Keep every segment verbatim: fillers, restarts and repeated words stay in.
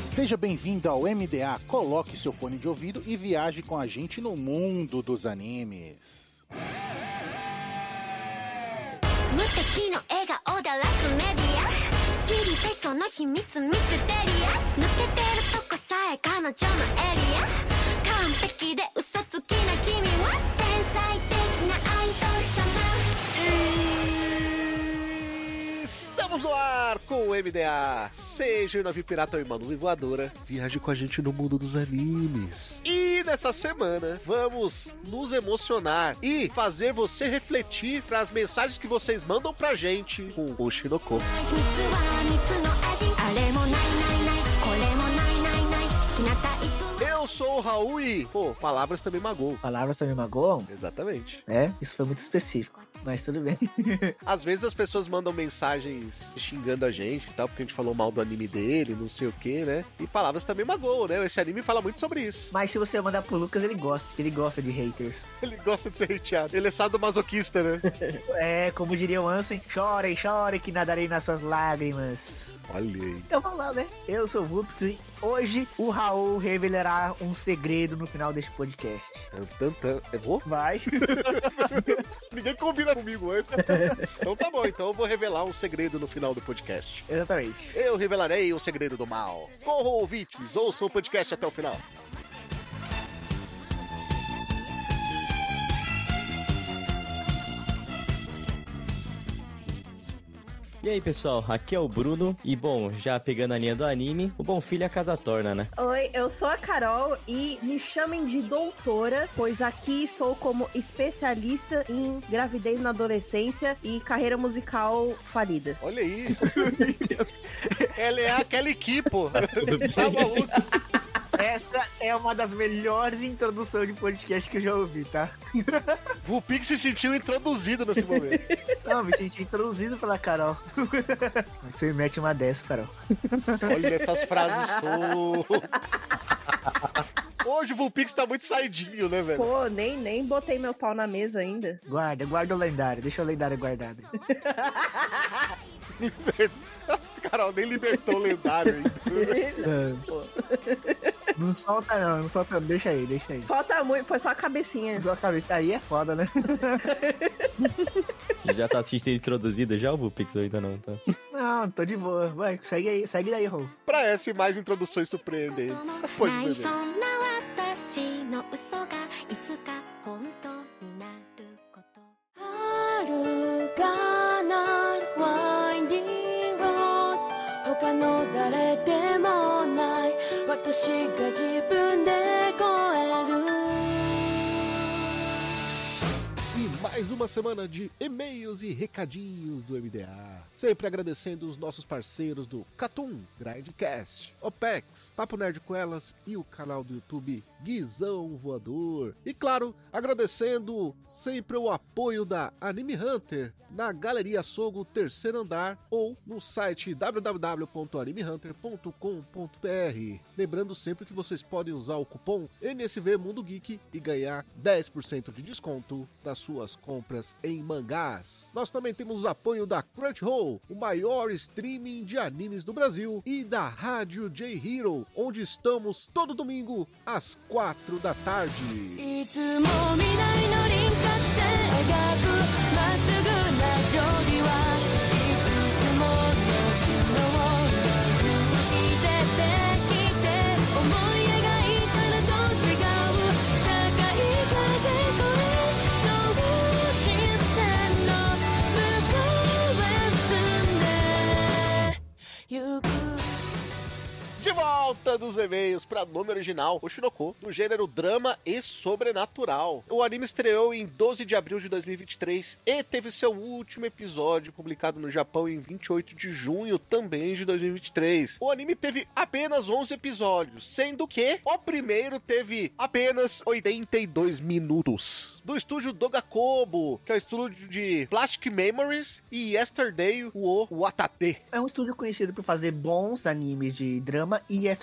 Seja bem-vindo ao M D A, coloque seu fone de ouvido e viaje com a gente no mundo dos animes. Estamos no ar com o M D A. Seja o navio pirata ou irmão voadora, viaje com a gente no mundo dos animes. E nessa semana vamos nos emocionar e fazer você refletir para as mensagens que vocês mandam pra gente com o Shinoko. Eu sou o Raul e, pô, palavras também magoam. Palavras também magoam? Exatamente. É, isso foi muito específico, mas tudo bem. Às vezes as pessoas mandam mensagens xingando a gente e tal, porque a gente falou mal do anime dele, não sei o que, né? E palavras também magoam, né? Esse anime fala muito sobre isso. Mas se você mandar pro Lucas, ele gosta, ele gosta de haters. Ele gosta de ser hateado. Ele é sadomasoquista, né? É, como diria o Ansem, chorem, chorem que nadarei nas suas lágrimas. Olha aí. Então vamos lá, né? Eu sou o Vupix e hoje o Raul revelará um segredo no final deste podcast. Tan, tan. Eu vou? Vai. Ninguém combina comigo antes. Então tá bom, então eu vou revelar um segredo no final do podcast. Exatamente. Eu revelarei o segredo do mal. Corram, ouvintes, ouçam o podcast até o final. E aí pessoal, aqui é o Bruno e bom, já pegando a linha do anime, o bom filho é a casa torna, né? Oi, eu sou a Carol e me chamem de doutora, pois aqui sou como especialista em gravidez na adolescência e carreira musical falida. Olha aí. Ela é aquela equipe, pô. Tá maluco. Essa é uma das melhores introduções de podcast que eu já ouvi, tá? Vulpix se sentiu introduzido nesse momento. Não, me senti introduzido pela Carol. Você me mete uma dessa, Carol. Olha essas frases soltas. Hoje o Vulpix tá muito saidinho, né, velho? Pô, nem, nem botei meu pau na mesa ainda. Guarda, guarda o lendário. Deixa o lendário guardado. Carol, nem libertou o lendário ainda. Não solta não, não solta não. Deixa aí, deixa aí. Falta muito, foi só a cabecinha. Só a cabeça. Aí é foda, né? Já tá assistindo introduzido já o Vulpix ou ainda não, tá? Não, tô de boa. Vai, segue aí, segue daí, Rô. Pra essa e mais introduções surpreendentes. Pode ver. E mais uma semana de e-mails e recadinhos do M D A. Sempre agradecendo os nossos parceiros do Catum, Grindcast, Opex, Papo Nerd com Elas e o canal do YouTube Guizão Voador. E claro, agradecendo sempre o apoio da Anime Hunter na Galeria Sogo Terceiro Andar ou no site w w w ponto anime hunter ponto com ponto b r. Lembrando sempre que vocês podem usar o cupom N S V Mundo Geek e ganhar dez por cento de desconto nas suas compras em mangás. Nós também temos o apoio da Crunchyroll, o maior streaming de animes do Brasil, e da Rádio J-Hero, onde estamos todo domingo às quatro da tarde. De volta dos e-mails para nome original, o Shinoko, do gênero drama e sobrenatural. O anime estreou em doze de abril de dois mil e vinte e três e teve seu último episódio publicado no Japão em vinte e oito de junho também de dois mil e vinte e três. O anime teve apenas onze episódios, sendo que o primeiro teve apenas oitenta e dois minutos. Do estúdio Dogakobo, que é o estúdio de Plastic Memories e Yesterday o Watate. É um estúdio conhecido por fazer bons animes de drama e Yesterday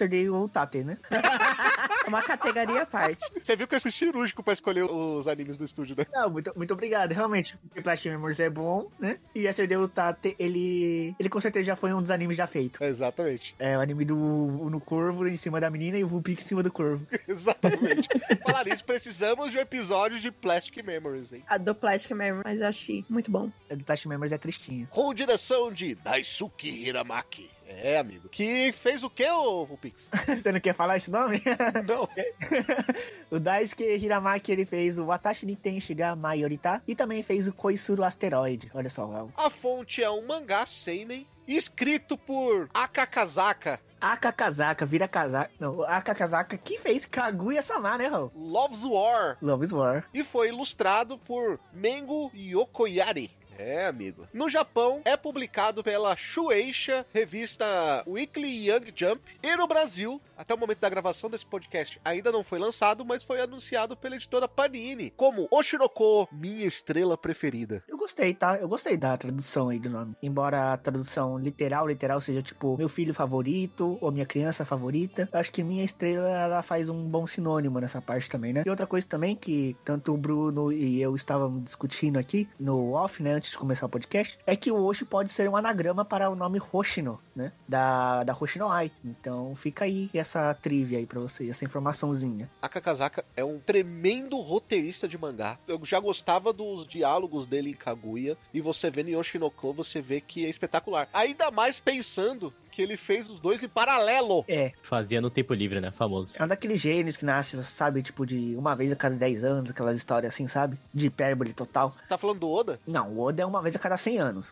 Yesterday Utate, né? É uma categoria à parte. Você viu que eu fui cirúrgico pra escolher os animes do estúdio, né? Não, muito, muito obrigado. Realmente, o Plastic Memories é bom, né? E Yesterday Utate, ele... Ele com certeza já foi um dos animes já feito. Exatamente. É o anime do no corvo em cima da menina e o Vulpix em cima do corvo. Exatamente. Falar nisso, precisamos de um episódio de Plastic Memories, hein? A do Plastic Memory, mas eu achei muito bom. A do Plastic Memories é tristinho. Com direção de Daisuke Hiramaki. É, amigo. Que fez o quê, ô Vulpix? Você não quer falar esse nome? Não. O Daisuke Hiramaki, ele fez o Watashi ni Tenshi ga Mayorita e também fez o Koisuru Asteroid. Olha só, Raul. A fonte é um mangá seinen escrito por Akakazaka Akakazaka, vira casaca. Não, Akakazaka que fez Kaguya-sama, né, Raul? Love's War. Love is War. E foi ilustrado por Mengo Yokoyari. É, amigo. No Japão, é publicado pela Shueisha, revista Weekly Young Jump. E no Brasil, até o momento da gravação desse podcast, ainda não foi lançado, mas foi anunciado pela editora Panini, como Oshinoko, minha estrela preferida. Eu gostei, tá? Eu gostei da tradução aí do nome. Embora a tradução literal, literal seja tipo meu filho favorito ou minha criança favorita, eu acho que minha estrela, ela faz um bom sinônimo nessa parte também, né? E outra coisa também que tanto o Bruno e eu estávamos discutindo aqui no off, né, antes de começar o podcast, é que o Oshi pode ser um anagrama para o nome Hoshino, né? Da, da Hoshino Ai. Então fica aí essa trivia aí pra você, essa informaçãozinha. Akakazaka é um tremendo roteirista de mangá. Eu já gostava dos diálogos dele em Kaguya, e você vê em Oshinoko, você vê que é espetacular. Ainda mais pensando que ele fez os dois em paralelo. É. Fazia no tempo livre, né? Famoso. É um daqueles gênios que nasce, sabe, tipo de uma vez a cada dez anos, aquelas histórias assim, sabe? De hipérbole total. Você tá falando do Oda? Não, o Oda é uma vez a cada cem anos.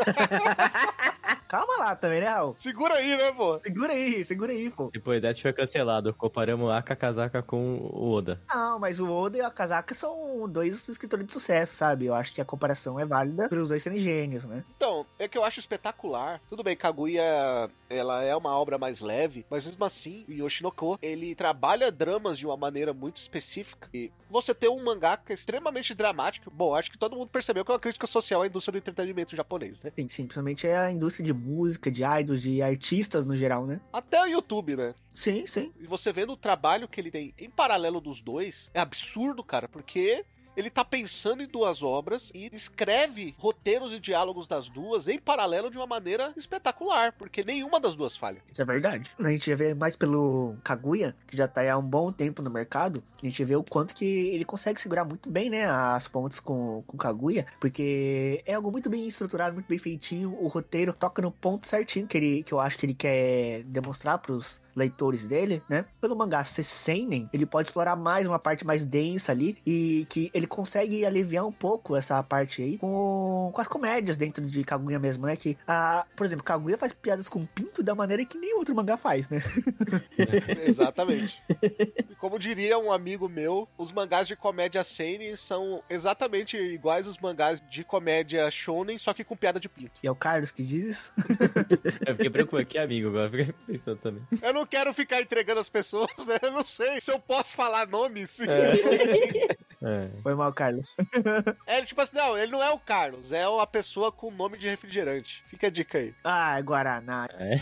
Calma lá também, né, Raul? Segura aí, né, pô? Segura aí, segura aí, pô. Depois dessa foi cancelado. Comparamos a Akakazaka com o Oda. Não, mas o Oda e a Kazaka são dois escritores de sucesso, sabe? Eu acho que a comparação é válida pelos dois serem gênios, né? Então, é que eu acho espetacular. Tudo bem, Kaguya, ela é uma obra mais leve, mas mesmo assim, o Yoshinoko, ele trabalha dramas de uma maneira muito específica. E você ter um mangá que é extremamente dramático, bom, acho que todo mundo percebeu que é uma crítica social à indústria do entretenimento japonês, né? Sim, simplesmente é a indústria de música, de idols, de artistas no geral, né? Até o YouTube, né? Sim, sim. E você vendo o trabalho que ele tem em paralelo dos dois, é absurdo, cara, porque ele tá pensando em duas obras e escreve roteiros e diálogos das duas em paralelo de uma maneira espetacular, porque nenhuma das duas falha. Isso é verdade. A gente vê mais pelo Kaguya, que já tá aí há um bom tempo no mercado, a gente vê o quanto que ele consegue segurar muito bem, né, as pontas com o Kaguya, porque é algo muito bem estruturado, muito bem feitinho, o roteiro toca no ponto certinho que, ele, que eu acho que ele quer demonstrar pros leitores dele, né? Pelo mangá ser seinen, ele pode explorar mais uma parte mais densa ali e que ele consegue aliviar um pouco essa parte aí com, com as comédias dentro de Kaguya mesmo, né? Que, a, por exemplo, Kaguya faz piadas com pinto da maneira que nem outro mangá faz, né? Exatamente. E como diria um amigo meu, os mangás de comédia seinen são exatamente iguais aos mangás de comédia shonen, só que com piada de pinto. E é o Carlos que diz isso. Eu fiquei preocupado aqui, amigo, agora fiquei pensando também. Eu não quero ficar entregando as pessoas, né? Eu não sei se eu posso falar nomes. É. É. Foi mal, Carlos. É, tipo assim, não, ele não é o Carlos, é uma pessoa com nome de refrigerante. Fica a dica aí. Ah, Guaraná. É.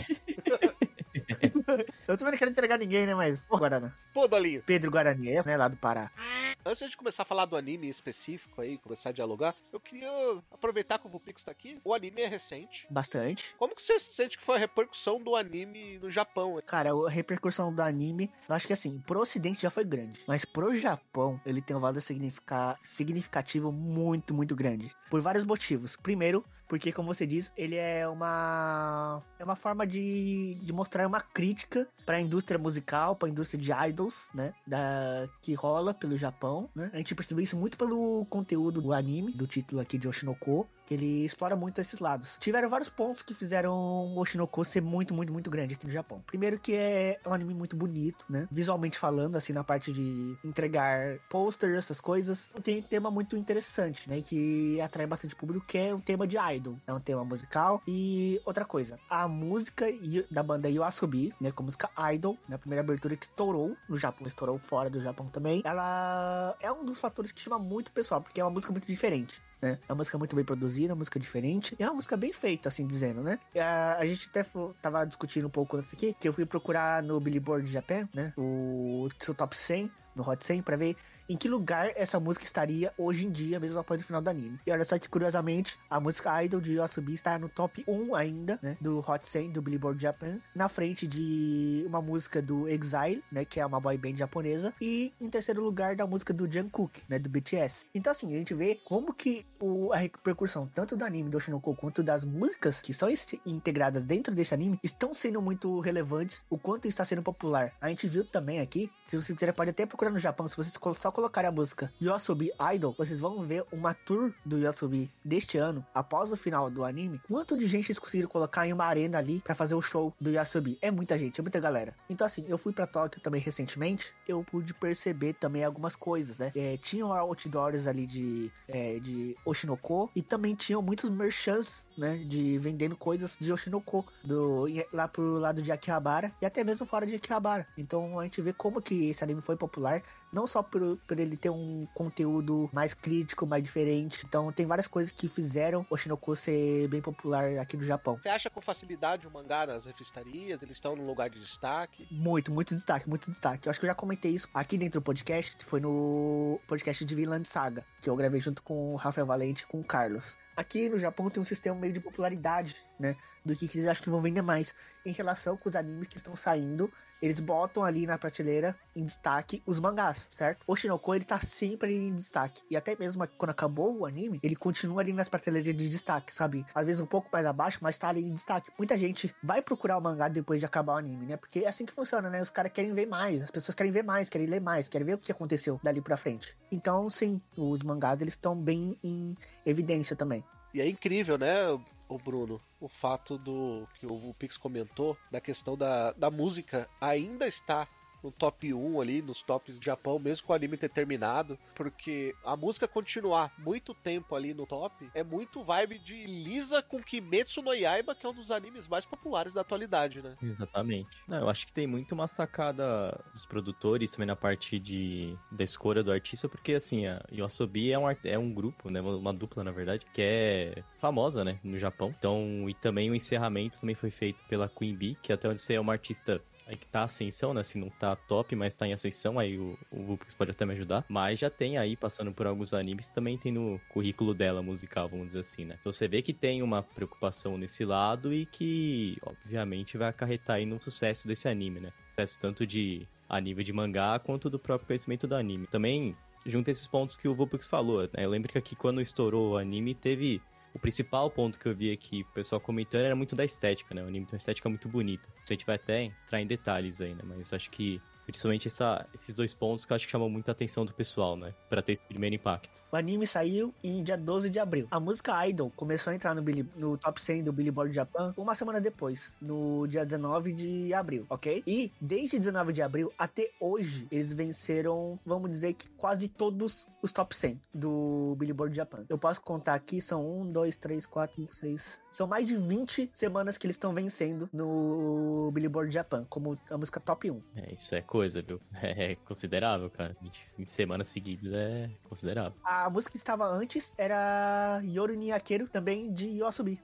Eu também não quero entregar ninguém, né? Mas, pô, Guaraná. Pô, Dolinho. Pedro Guarani, né? Lá do Pará. Antes de começar a falar do anime específico aí, começar a dialogar, eu queria aproveitar que o Vulpix tá aqui. O anime é recente. Bastante. Como que você sente que foi a repercussão do anime no Japão? Cara, a repercussão do anime, eu acho que assim, pro ocidente já foi grande. Mas pro Japão, ele tem um valor significa... significativo muito, muito grande. Por vários motivos. Primeiro, porque, como você diz, ele é uma... É uma forma de, de mostrar uma crítica pra indústria musical, pra indústria de idols, né? Da... Que rola pelo Japão, né? A gente percebeu isso muito pelo conteúdo do anime, do título aqui de Oshinoko, que ele explora muito esses lados. Tiveram vários pontos que fizeram o Oshinoko ser muito, muito, muito grande aqui no Japão. Primeiro que é um anime muito bonito, né? Visualmente falando, assim, na parte de entregar posters, essas coisas. Tem um tema muito interessante, né? Que atrai bastante público, que é um tema de idol. É um tema musical. E outra coisa, a música da banda Yoasobi, né? Com a música Idol, né? A primeira abertura que estourou no Japão, estourou fora do Japão também. Ela é um dos fatores que chama muito o pessoal, porque é uma música muito diferente. né? É uma música muito bem produzida, uma música diferente, e é uma música bem feita, assim dizendo, né? E a, a gente até f- tava discutindo um pouco isso aqui, que eu fui procurar no Billboard Japan, né? O seu top cem, no Hot cem, pra ver em que lugar essa música estaria hoje em dia, mesmo após o final do anime. E olha só que, curiosamente, a música Idol de Yoasobi está no top um ainda, né, do Hot cem, do Billboard Japan, na frente de uma música do EXILE, né, que é uma boy band japonesa, e em terceiro lugar da música do Jungkook, né, do B T S. Então, assim, a gente vê como que o, a repercussão, tanto do anime do Oshinoko, quanto das músicas que são esse, integradas dentro desse anime, estão sendo muito relevantes, o quanto está sendo popular. A gente viu também aqui, se vocês quiserem, pode até procurar no Japão, se vocês só colocarem a música Yoasobi Idol, vocês vão ver uma tour do Yoasobi deste ano, após o final do anime, quanto de gente eles conseguiram colocar em uma arena ali pra fazer o show do Yoasobi. É muita gente, é muita galera. Então, assim, eu fui pra Tóquio também recentemente, eu pude perceber também algumas coisas, né? É, tinham outdoors ali de, é, de Oshinoko, e também tinham muitos merchants, né, de vendendo coisas de Oshinoko, do, lá pro lado de Akihabara, e até mesmo fora de Akihabara. Então, a gente vê como que esse anime foi popular, não só por, por ele ter um conteúdo mais crítico, mais diferente. Então tem várias coisas que fizeram o Oshinoko ser bem popular aqui no Japão. Você acha com facilidade o mangá nas revistarias? Eles estão num lugar de destaque? Muito, muito destaque, muito destaque. Eu acho que eu já comentei isso aqui dentro do podcast, que foi no podcast de Vinland Saga, que eu gravei junto com o Rafael Valente e com o Carlos. Aqui no Japão tem um sistema meio de popularidade, né, do que, que eles acham que vão vender mais. Em relação com os animes que estão saindo, eles botam ali na prateleira, em destaque, os mangás, certo? O Oshinoko, ele tá sempre ali em destaque. E até mesmo quando acabou o anime, ele continua ali nas prateleiras de destaque, sabe? Às vezes um pouco mais abaixo, mas tá ali em destaque. Muita gente vai procurar o mangá depois de acabar o anime, né? Porque é assim que funciona, né? Os caras querem ver mais, as pessoas querem ver mais, querem ler mais, querem ver o que aconteceu dali pra frente. Então, sim, os mangás, eles estão bem em evidência também. E é incrível, né, o Bruno, o fato do que o Vulpix comentou, da questão da, da música ainda está no top um ali, nos tops do Japão, mesmo com o anime ter terminado, porque a música continuar muito tempo ali no top é muito vibe de Lisa com Kimetsu no Yaiba, que é um dos animes mais populares da atualidade, né? Exatamente. Não, eu acho que tem muito uma sacada dos produtores também na parte de, da escolha do artista, porque assim, a Yoasobi é um, é um grupo, né, uma, uma dupla na verdade, que é famosa, né, no Japão. Então, e também o encerramento também foi feito pela Queen Bee, que até onde você é uma artista aí que tá ascensão, né? Se não tá top, mas tá em ascensão, aí o, o Vulpix pode até me ajudar. Mas já tem aí, passando por alguns animes, também tem no currículo dela musical, vamos dizer assim, né? Então você vê que tem uma preocupação nesse lado e que, obviamente, vai acarretar aí no sucesso desse anime, né? Sucesso tanto de a nível de mangá, quanto do próprio conhecimento do anime. Também, junto a esses pontos que o Vulpix falou, né? Eu lembro que aqui, quando estourou o anime, teve... O principal ponto que eu vi aqui, o pessoal comentando, era muito da estética, né? O anime tem uma estética muito bonita. A gente vai até entrar em detalhes aí, né? Mas acho que, principalmente, essa, esses dois pontos que eu acho que chamam muita atenção do pessoal, né? Pra ter esse primeiro impacto. O anime saiu em dia doze de abril. A música Idol começou a entrar no, Billy, no top cem do Billboard Japan uma semana depois, no dia dezenove de abril, ok? E desde dezenove de abril até hoje, eles venceram, vamos dizer que quase todos os top cem do Billboard Japan. Eu posso contar aqui, são um, dois, três, quatro, cinco, seis... São mais de vinte semanas que eles estão vencendo no Billboard Japan, como a música top um. É, isso é coisa, viu? É considerável, cara. vinte semanas seguidas é considerável. A música que estava antes era Yoru ni Akeru, também de Yoasobi.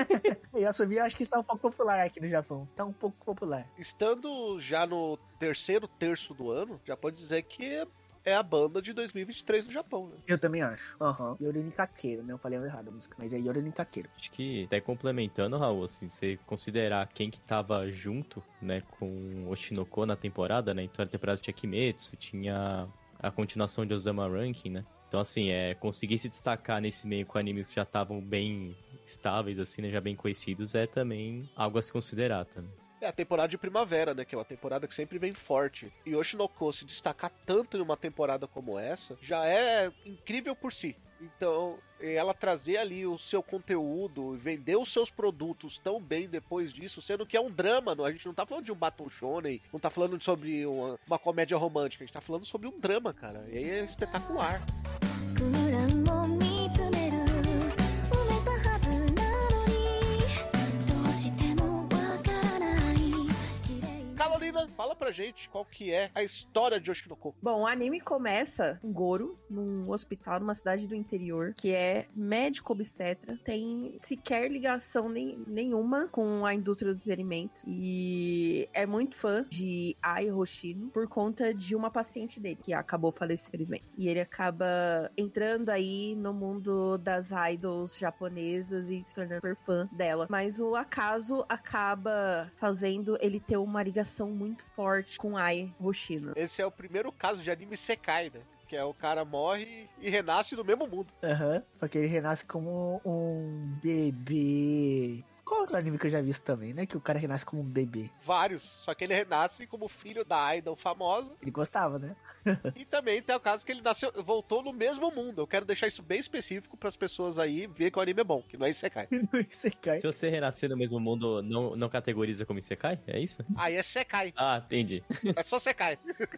Yoasobi eu acho que está um pouco popular aqui no Japão. Está um pouco popular. Estando já no terceiro terço do ano, já pode dizer que é a banda de dois mil e vinte e três no Japão, né? Eu também acho. Aham. Uhum. Yoru ni Kakeru, né? Eu falei errado a música, mas é Yoru ni Kakeru. Acho que, até complementando, Raul, assim, você considerar quem que tava junto, né, com Oshinoko na temporada, né? Então, a temporada tinha Kimetsu, tinha a continuação de Ozama Ranking, né? Então, assim, é, conseguir se destacar nesse meio com animes que já estavam bem estáveis, assim, né, já bem conhecidos, é também algo a se considerar também. É a temporada de primavera, né, que é uma temporada que sempre vem forte. E Oshinoko se destacar tanto em uma temporada como essa, já é incrível por si. Então, ela trazer ali o seu conteúdo, vender os seus produtos tão bem depois disso, sendo que é um drama, a gente não tá falando de um Battle Shonen, não tá falando sobre uma, uma comédia romântica, a gente tá falando sobre um drama, cara. E aí é espetacular. Carolina, fala pra pra gente qual que é a história de Oshinoko. Bom, o anime começa em Goro, num hospital, numa cidade do interior, que é médico obstetra, tem sequer ligação nem, nenhuma com a indústria do entretenimento e é muito fã de Ai Hoshino por conta de uma paciente dele, que acabou falecendo, infelizmente. E ele acaba entrando aí no mundo das idols japonesas e se tornando super fã dela. Mas o acaso acaba fazendo ele ter uma ligação muito forte com Ai Hoshino. Esse é o primeiro caso de anime Sekai, né? Que é o cara morre e renasce no mesmo mundo. Aham, uhum, porque ele renasce como um bebê. Qual outro anime que eu já vi isso também, né? Que o cara renasce como um bebê. Vários, só que ele renasce como filho da idol famosa. Ele gostava, né? E também tem o caso que ele nasceu, voltou no mesmo mundo. Eu quero deixar isso bem específico para as pessoas aí ver que o anime é bom, que não é Isekai. Não é Isekai. Se você renascer no mesmo mundo, não, não categoriza como Isekai? É isso? Aí é Sekai. Ah, entendi. É só Sekai.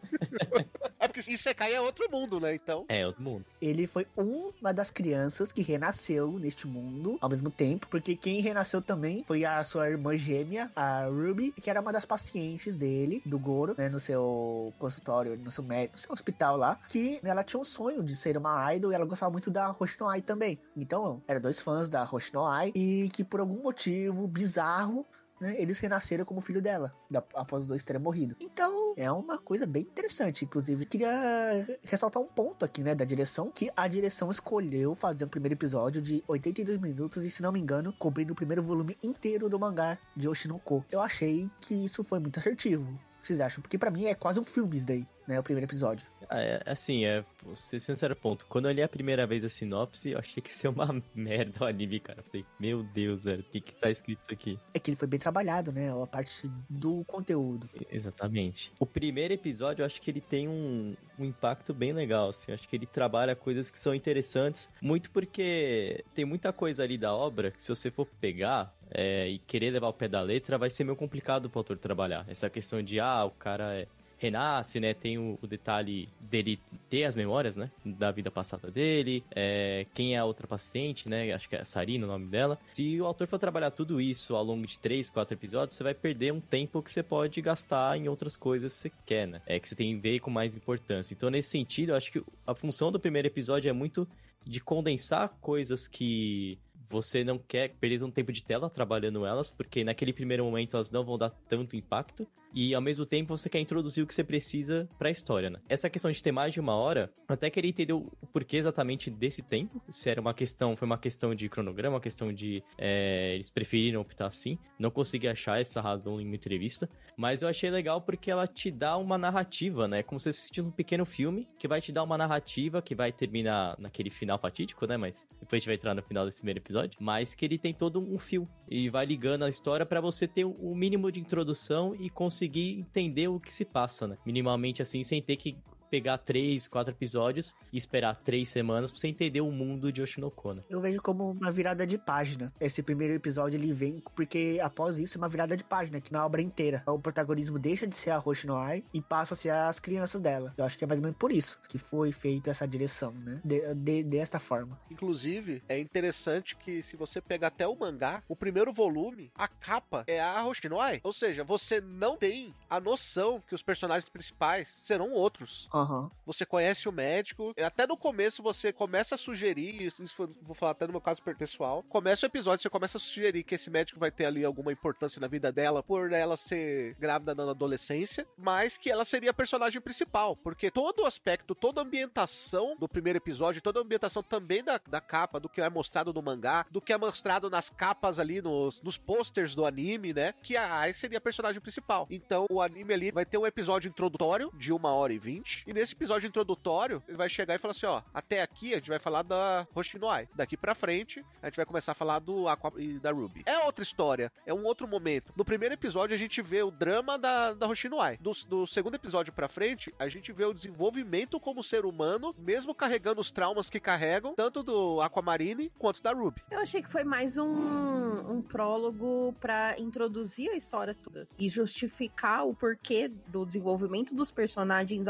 É porque Isekai é outro mundo, né? Então... É, outro mundo. Ele foi uma das crianças que renasceu neste mundo ao mesmo tempo, porque quem renasceu também foi a sua irmã gêmea, a Ruby, que era uma das pacientes dele, do Goro, né, no seu consultório, no seu médico, no seu hospital lá, que ela tinha um sonho de ser uma idol e ela gostava muito da Hoshino Ai também. Então, eram dois fãs da Hoshino Ai e que por algum motivo bizarro, né, eles renasceram como filho dela, da, após os dois terem morrido. Então, é uma coisa bem interessante. Inclusive, queria ressaltar um ponto aqui, né, da direção, que a direção escolheu fazer um primeiro episódio de oitenta e dois minutos e, se não me engano, cobrindo o primeiro volume inteiro do mangá de Oshinoko. Eu achei que isso foi muito assertivo. O que vocês acham? Porque pra mim é quase um filme isso daí, né, o primeiro episódio. Ah, é, assim, é, vou ser sincero ponto. Quando eu li a primeira vez a sinopse, eu achei que ia ser uma merda o anime, cara. Eu falei, meu Deus, velho, o que que tá escrito isso aqui? É que ele foi bem trabalhado, né, a parte do conteúdo. Exatamente. O primeiro episódio, eu acho que ele tem um, um impacto bem legal, assim. Eu acho que ele trabalha coisas que são interessantes, muito porque tem muita coisa ali da obra que, se você for pegar é, e querer levar o pé da letra, vai ser meio complicado pro autor trabalhar. Essa questão de, ah, o cara é... renasce, né, tem o, o detalhe dele ter as memórias, né, da vida passada dele, é, quem é a outra paciente, né, acho que é a Sarina o nome dela. Se o autor for trabalhar tudo isso ao longo de três, quatro episódios, você vai perder um tempo que você pode gastar em outras coisas que você quer, né, é que você tem que ver com mais importância. Então, nesse sentido, eu acho que a função do primeiro episódio é muito de condensar coisas que você não quer perder um tempo de tela trabalhando elas, porque naquele primeiro momento elas não vão dar tanto impacto, e ao mesmo tempo você quer introduzir o que você precisa pra história, né? Essa questão de ter mais de uma hora, eu até queria entender o porquê exatamente desse tempo, se era uma questão, foi uma questão de cronograma, uma questão de, é, eles preferiram optar assim, não consegui achar essa razão em uma entrevista, mas eu achei legal porque ela te dá uma narrativa, né? Como se você assistisse um pequeno filme, que vai te dar uma narrativa, que vai terminar naquele final fatídico, né? Mas depois a gente vai entrar no final desse primeiro episódio, mas que ele tem todo um fio e vai ligando a história pra você ter o mínimo de introdução e conseguir entender o que se passa, né? Minimamente assim, sem ter que pegar três, quatro episódios e esperar três semanas pra você entender o mundo de Oshinoko, né? Eu vejo como uma virada de página. Esse primeiro episódio, ele vem porque após isso é uma virada de página, que na obra inteira o protagonismo deixa de ser a Hoshino Ai e passa a ser as crianças dela. Eu acho que é mais ou menos por isso que foi feita essa direção, né? De, de, desta forma. Inclusive, é interessante que, se você pegar até o mangá, o primeiro volume, a capa é a Hoshino Ai. Ou seja, você não tem a noção que os personagens principais serão outros. Uhum. Você conhece o médico, até no começo você começa a sugerir, isso foi, vou falar até no meu caso pessoal, começa o episódio, você começa a sugerir que esse médico vai ter ali alguma importância na vida dela, por ela ser grávida na adolescência, mas que ela seria a personagem principal, porque todo o aspecto, toda a ambientação do primeiro episódio, toda a ambientação também da, da capa, do que é mostrado no mangá, do que é mostrado nas capas ali, nos, nos posters do anime, né, que a Ai seria a personagem principal. Então o anime ali vai ter um episódio introdutório de uma hora e vinte, e nesse episódio introdutório, ele vai chegar e falar assim, ó, até aqui a gente vai falar da Hoshino Ai. Daqui pra frente, a gente vai começar a falar do Aqua e da Ruby. É outra história, é um outro momento. No primeiro episódio, a gente vê o drama da, da Hoshino Ai. Do, do segundo episódio pra frente, a gente vê o desenvolvimento como ser humano, mesmo carregando os traumas que carregam, tanto do Aquamarine quanto da Ruby. Eu achei que foi mais um, um prólogo pra introduzir a história toda e justificar o porquê do desenvolvimento dos personagens ao longo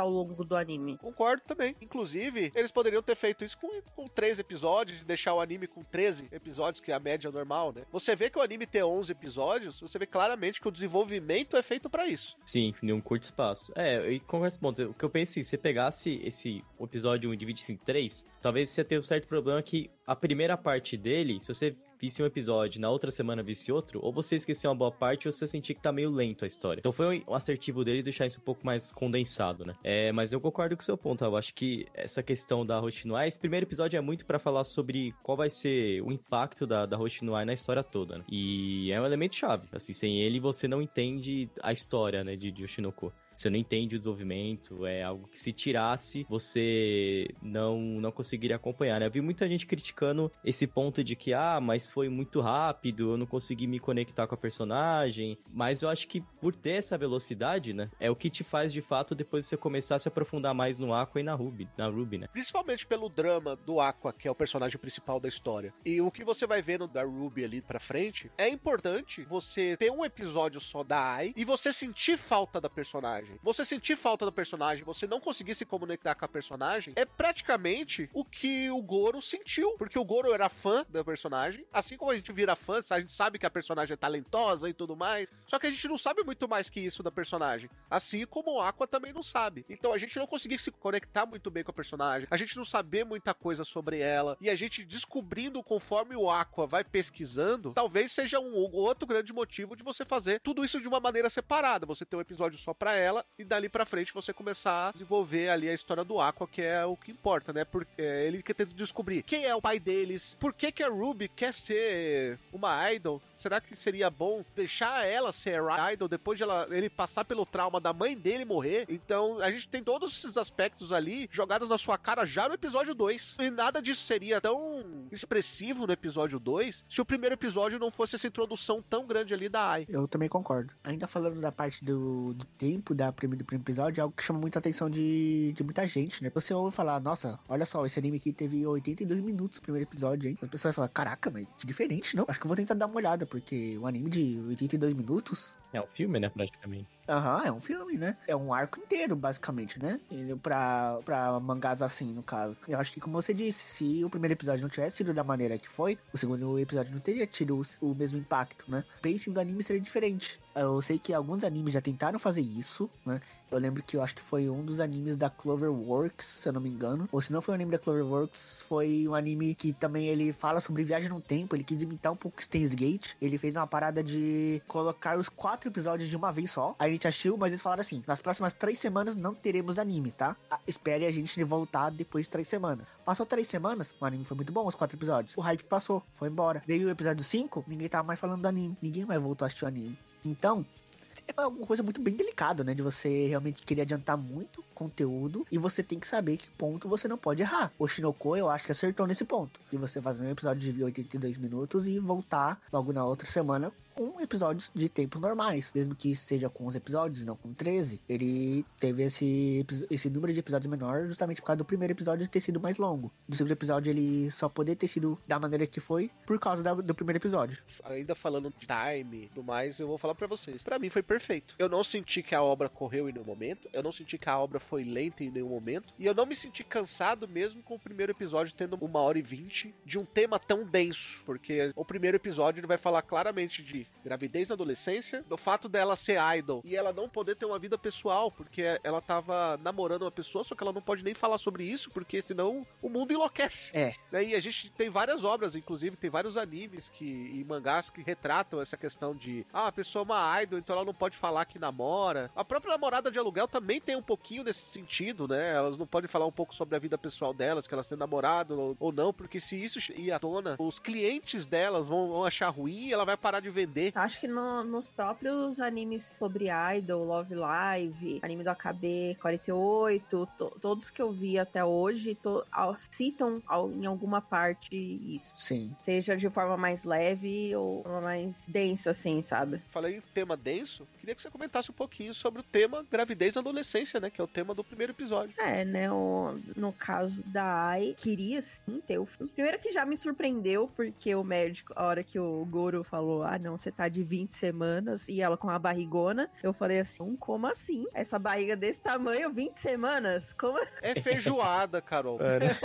do anime. Concordo também. Inclusive, eles poderiam ter feito isso com, com três episódios, deixar o anime com treze episódios, que é a média normal, né? Você vê que o anime tem onze episódios, você vê claramente que o desenvolvimento é feito pra isso. Sim, em um curto espaço. É, e com esse ponto, o que eu penso, se você pegasse esse episódio um e dividisse em três, talvez você tenha um certo problema que a primeira parte dele, se você visse um episódio, na outra semana visse outro, ou você esqueceu uma boa parte ou você sentir que tá meio lento a história. Então foi um assertivo deles deixar isso um pouco mais condensado, né? É, mas eu concordo com o seu ponto, eu acho que essa questão da Hoshinuai, esse primeiro episódio é muito pra falar sobre qual vai ser o impacto da, da Hoshinuai na história toda, né? E é um elemento chave, assim, sem ele você não entende a história, né, de, de Oshinoko. Você não entende o desenvolvimento, é algo que se tirasse, você não, não conseguiria acompanhar, né? Eu vi muita gente criticando esse ponto de que, ah, mas foi muito rápido, eu não consegui me conectar com a personagem, mas eu acho que por ter essa velocidade, né, é o que te faz, de fato, depois você começar a se aprofundar mais no Aqua e na Ruby, na Ruby, né? Principalmente pelo drama do Aqua, que é o personagem principal da história. E o que você vai vendo da Ruby ali pra frente, é importante você ter um episódio só da Ai e você sentir falta da personagem. Você sentir falta do personagem, você não conseguir se conectar com a personagem, é praticamente o que o Goro sentiu. Porque o Goro era fã da personagem, assim como a gente vira fã, a gente sabe que a personagem é talentosa e tudo mais, só que a gente não sabe muito mais que isso da personagem. Assim como o Aqua também não sabe. Então a gente não conseguir se conectar muito bem com a personagem, a gente não saber muita coisa sobre ela, e a gente descobrindo conforme o Aqua vai pesquisando, talvez seja um outro grande motivo de você fazer tudo isso de uma maneira separada. Você ter um episódio só pra ela, e dali pra frente você começar a desenvolver ali a história do Aqua, que é o que importa, né? Porque é, ele quer tentar descobrir quem é o pai deles, por que que a Ruby quer ser uma idol. Será que seria bom deixar ela ser idol depois de ela, ele passar pelo trauma da mãe dele morrer? Então a gente tem todos esses aspectos ali jogados na sua cara já no episódio dois. E nada disso seria tão expressivo no episódio dois se o primeiro episódio não fosse essa introdução tão grande ali da Ai. Eu também concordo. Ainda falando da parte do, do tempo da primeiro, do primeiro episódio, é algo que chama muita atenção de, de muita gente, né? Você ouve falar, nossa, olha só, esse anime aqui teve oitenta e dois minutos no primeiro episódio, hein? A pessoa vai falar, caraca, mas que diferente, não? Acho que eu vou tentar dar uma olhada, porque um anime de oitenta e dois minutos... É um filme, né, praticamente. Aham, uhum, é um filme, né? É um arco inteiro, basicamente, né? Pra, pra mangás assim, no caso. Eu acho que, como você disse, se o primeiro episódio não tivesse sido da maneira que foi, o segundo episódio não teria tido o, o mesmo impacto, né? O pacing do anime seria diferente. Eu sei que alguns animes já tentaram fazer isso, né? Eu lembro que eu acho que foi um dos animes da Cloverworks, se eu não me engano. Ou se não foi um anime da Cloverworks, foi um anime que também ele fala sobre viagem no tempo. Ele quis imitar um pouco Steins Gate. Ele fez uma parada de colocar os quatro episódios de uma vez só. Aí a gente assistiu, mas eles falaram assim, nas próximas três semanas não teremos anime, tá? Ah, espere a gente voltar depois de três semanas. Passou três semanas, o anime foi muito bom, os quatro episódios. O hype passou, foi embora. Veio o episódio cinco, ninguém tava mais falando do anime. Ninguém mais voltou a assistir o anime. Então... é uma coisa muito bem delicada, né? De você realmente querer adiantar muito conteúdo e você tem que saber que ponto você não pode errar. O Oshinoko, eu acho que acertou nesse ponto. De você fazer um episódio de oitenta e dois minutos e voltar logo na outra semana com episódios de tempos normais. Mesmo que seja com onze episódios, não com treze. Ele teve esse, esse número de episódios menor justamente por causa do primeiro episódio ter sido mais longo. Do segundo episódio ele só poder ter sido da maneira que foi por causa da, do primeiro episódio. Ainda falando de time e tudo mais, eu vou falar pra vocês. Pra mim foi perfeito. Eu não senti que a obra correu em nenhum momento. Eu não senti que a obra foi lenta em nenhum momento. E eu não me senti cansado mesmo com o primeiro episódio tendo uma hora e vinte de um tema tão denso. Porque o primeiro episódio ele vai falar claramente de gravidez na adolescência, do fato dela ser idol e ela não poder ter uma vida pessoal, porque ela tava namorando uma pessoa, só que ela não pode nem falar sobre isso, porque senão o mundo enlouquece. É. E a gente tem várias obras, inclusive tem vários animes que, e mangás que retratam essa questão de, ah, a pessoa é uma idol, então ela não pode falar que namora. A própria namorada de aluguel também tem um pouquinho desse sentido, né? Elas não podem falar um pouco sobre a vida pessoal delas, que elas têm namorado ou, ou não, porque se isso ir à tona, os clientes delas vão, vão achar ruim e ela vai parar de vender. Acho que no, nos próprios animes sobre Idol, Love Live, anime do A K B quarenta e oito, to, todos que eu vi até hoje to, ao, citam ao, em alguma parte isso. Sim. Seja de forma mais leve ou forma mais densa, assim, sabe? Falei em tema denso, queria que você comentasse um pouquinho sobre o tema gravidez na adolescência, né? Que é o tema do primeiro episódio. É, né? O, no caso da Ai, queria sim ter o filme. Primeiro que já me surpreendeu, porque o médico, a hora que o Goro falou, ah, não, você tá de vinte semanas e ela com uma barrigona. Eu falei assim, hum, como assim? Essa barriga desse tamanho, vinte semanas? Como? É feijoada, Carol. É, né?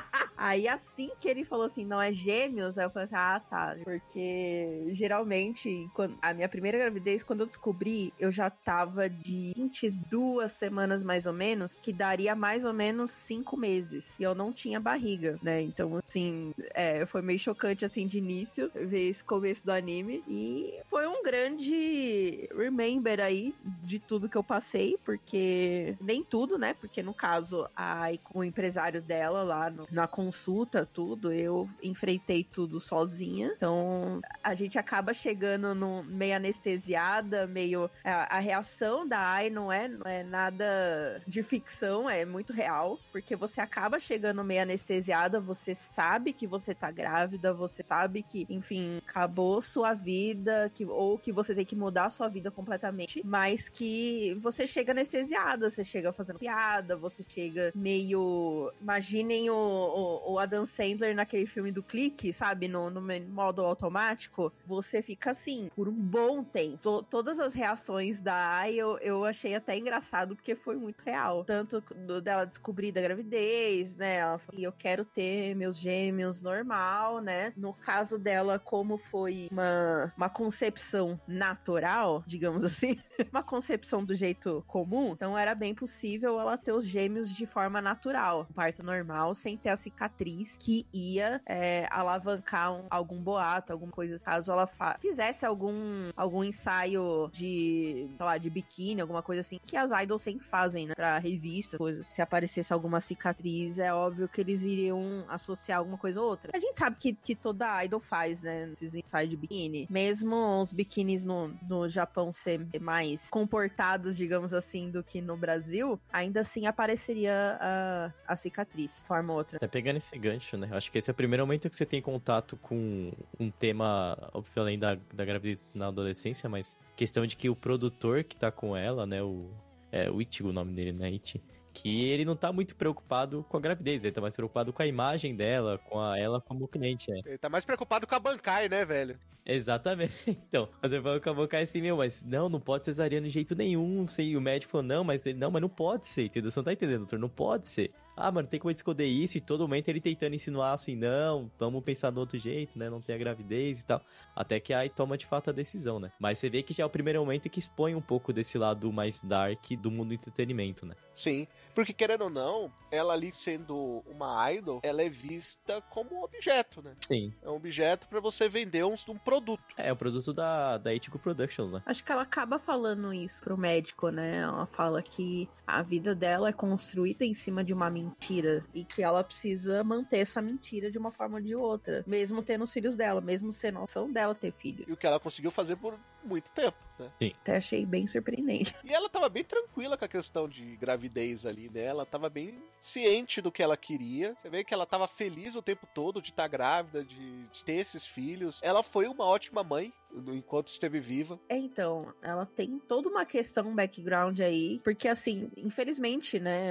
Aí assim que ele falou assim, não é gêmeos, aí eu falei assim, ah, tá. Porque geralmente, quando, a minha primeira gravidez, quando eu descobri, eu já tava de vinte e duas semanas mais ou menos, que daria mais ou menos cinco meses. E eu não tinha barriga, né? Então, assim, é, foi meio chocante, assim, de início, ver esse começo do anime. E foi um grande remember aí de tudo que eu passei, porque nem tudo, né? Porque no caso, a, o empresário dela lá no, na consulta, tudo, eu enfrentei tudo sozinha. Então, a gente acaba chegando no, meio anestesiada, meio... A, a reação da Ai não é, não é nada de ficção, é muito real, porque você acaba chegando meio anestesiada, você sabe que você tá grávida, você sabe que, enfim, acabou sua vida, que, ou que você tem que mudar a sua vida completamente, mas que você chega anestesiada, você chega fazendo piada, você chega meio... Imaginem o, o, o Adam Sandler naquele filme do Clique, sabe? No, no modo automático. Você fica assim, por um bom tempo. T- todas as reações da Ai, eu, eu achei até engraçado, porque foi muito real. Tanto do, dela descobrir da gravidez, né? Ela falou, eu quero ter meus gêmeos normal, né? No caso dela, como foi uma, uma concepção natural, digamos assim, uma concepção do jeito comum, então era bem possível ela ter os gêmeos de forma natural, um parto normal, sem ter a cicatriz que ia é, alavancar um, algum boato, alguma coisa, caso ela fa- fizesse algum, algum ensaio de, sei lá, de biquíni, alguma coisa assim, que as idols sempre fazem, né, pra revista, coisas. Se aparecesse alguma cicatriz, é óbvio que eles iriam associar alguma coisa ou outra. A gente sabe que, que toda idol faz, né, esses ensaios de biquíni. Mesmo os biquínis no, no Japão ser mais comportados, digamos assim, do que no Brasil, ainda assim apareceria a, a cicatriz, de forma ou outra. Até pegando esse gancho, né? Acho que esse é o primeiro momento que você tem contato com um tema, óbvio, além da, da gravidez na adolescência, mas questão de que o produtor que tá com ela, né? O, é o Ichigo, o nome dele, né? Ichi. Que ele não tá muito preocupado com a gravidez, ele tá mais preocupado com a imagem dela, com a, ela como cliente, é. Ele tá mais preocupado com a Bankai, né, velho? Exatamente. Então, você falou que a boca é assim, meu, mas não, não pode cesariana de jeito nenhum, sei. E o médico falou, não, mas ele, não, mas não pode ser, entendeu? Você não tá entendendo, doutor, não pode ser. Ah, mano, tem como esconder isso, e todo momento ele tentando insinuar assim, não, vamos pensar do outro jeito, né, não tem a gravidez e tal. Até que aí toma de fato a decisão, né. Mas você vê que já é o primeiro momento que expõe um pouco desse lado mais dark do mundo do entretenimento, né. Sim, porque querendo ou não, ela ali sendo uma idol, ela é vista como um objeto, né. Sim. É um objeto pra você vender um, um produto. É, o produto da, da Ichigo Productions, né. Acho que ela acaba falando isso pro médico, né? Ela fala que a vida dela é construída em cima de uma mentira e que ela precisa manter essa mentira de uma forma ou de outra, mesmo tendo os filhos dela, mesmo sendo a opção dela ter filho. E o que ela conseguiu fazer por muito tempo, né? Sim. Até achei bem surpreendente. E ela tava bem tranquila com a questão de gravidez ali, né? Ela tava bem ciente do que ela queria. Você vê que ela tava feliz o tempo todo de estar grávida, de, de ter esses filhos. Ela foi uma ótima mãe enquanto esteve viva. É, então, ela tem toda uma questão, um background aí, porque assim, infelizmente, né,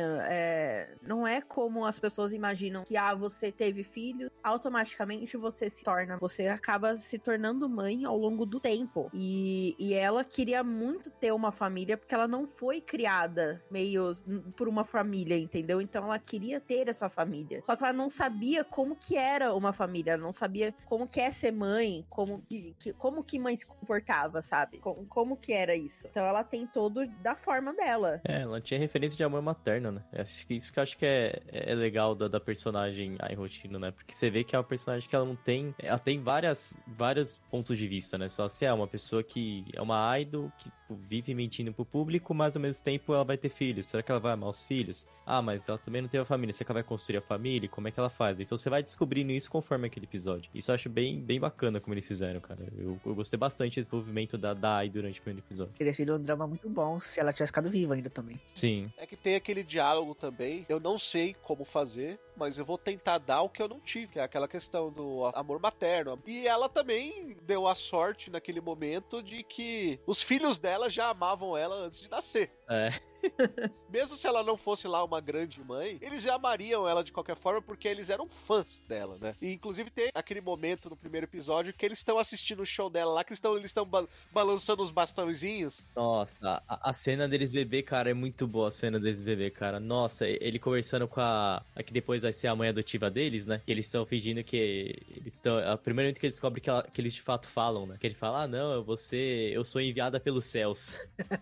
é, não é como as pessoas imaginam que, ah, você teve filho, automaticamente você se torna, você acaba se tornando mãe ao longo do tempo. E, e ela queria muito ter uma família, porque ela não foi criada meio por uma família, entendeu? Então ela queria ter essa família. Só que ela não sabia como que era uma família, ela não sabia como que é ser mãe, como que, que, como que mãe se comportava, sabe? Como, como que era isso. Então ela tem todo da forma dela. É, ela tinha referência de amor materno, né? Acho que isso que eu acho que é, é legal da, da personagem Ai Hoshino, né? Porque você vê que é uma personagem que ela não tem... Ela tem várias, vários pontos de vista, né? Só se é uma pessoa que é uma idol, que vive mentindo pro público, mas ao mesmo tempo ela vai ter filhos. Será que ela vai amar os filhos? Ah, mas ela também não teve a família. Será que ela vai construir a família? Como é que ela faz? Então você vai descobrindo isso conforme aquele episódio. Isso eu acho bem, bem bacana como eles fizeram, cara. Eu, eu gostei bastante do desenvolvimento da Dai durante o primeiro episódio. Teria sido um drama muito bom se ela tivesse ficado viva ainda também. Sim. É que tem aquele diálogo também. Eu não sei como fazer, mas eu vou tentar dar o que eu não tive, que é aquela questão do amor materno. E ela também deu a sorte naquele momento de que os filhos dela já amavam ela antes de nascer. É. Mesmo se ela não fosse lá uma grande mãe, eles amariam ela de qualquer forma porque eles eram fãs dela, né? E inclusive tem aquele momento no primeiro episódio que eles estão assistindo o show dela lá, que eles estão eles estão ba- balançando os bastãozinhos. Nossa, a, a cena deles bebê, cara, é muito boa a cena deles bebê, cara. Nossa, ele conversando com a... a que depois vai ser a mãe adotiva deles, né? Que eles estão fingindo que... Eles estão... A primeira vez que eles descobrem que, ela, que eles de fato falam, né? Que ele fala, ah, não, você... Eu sou enviada pelos céus.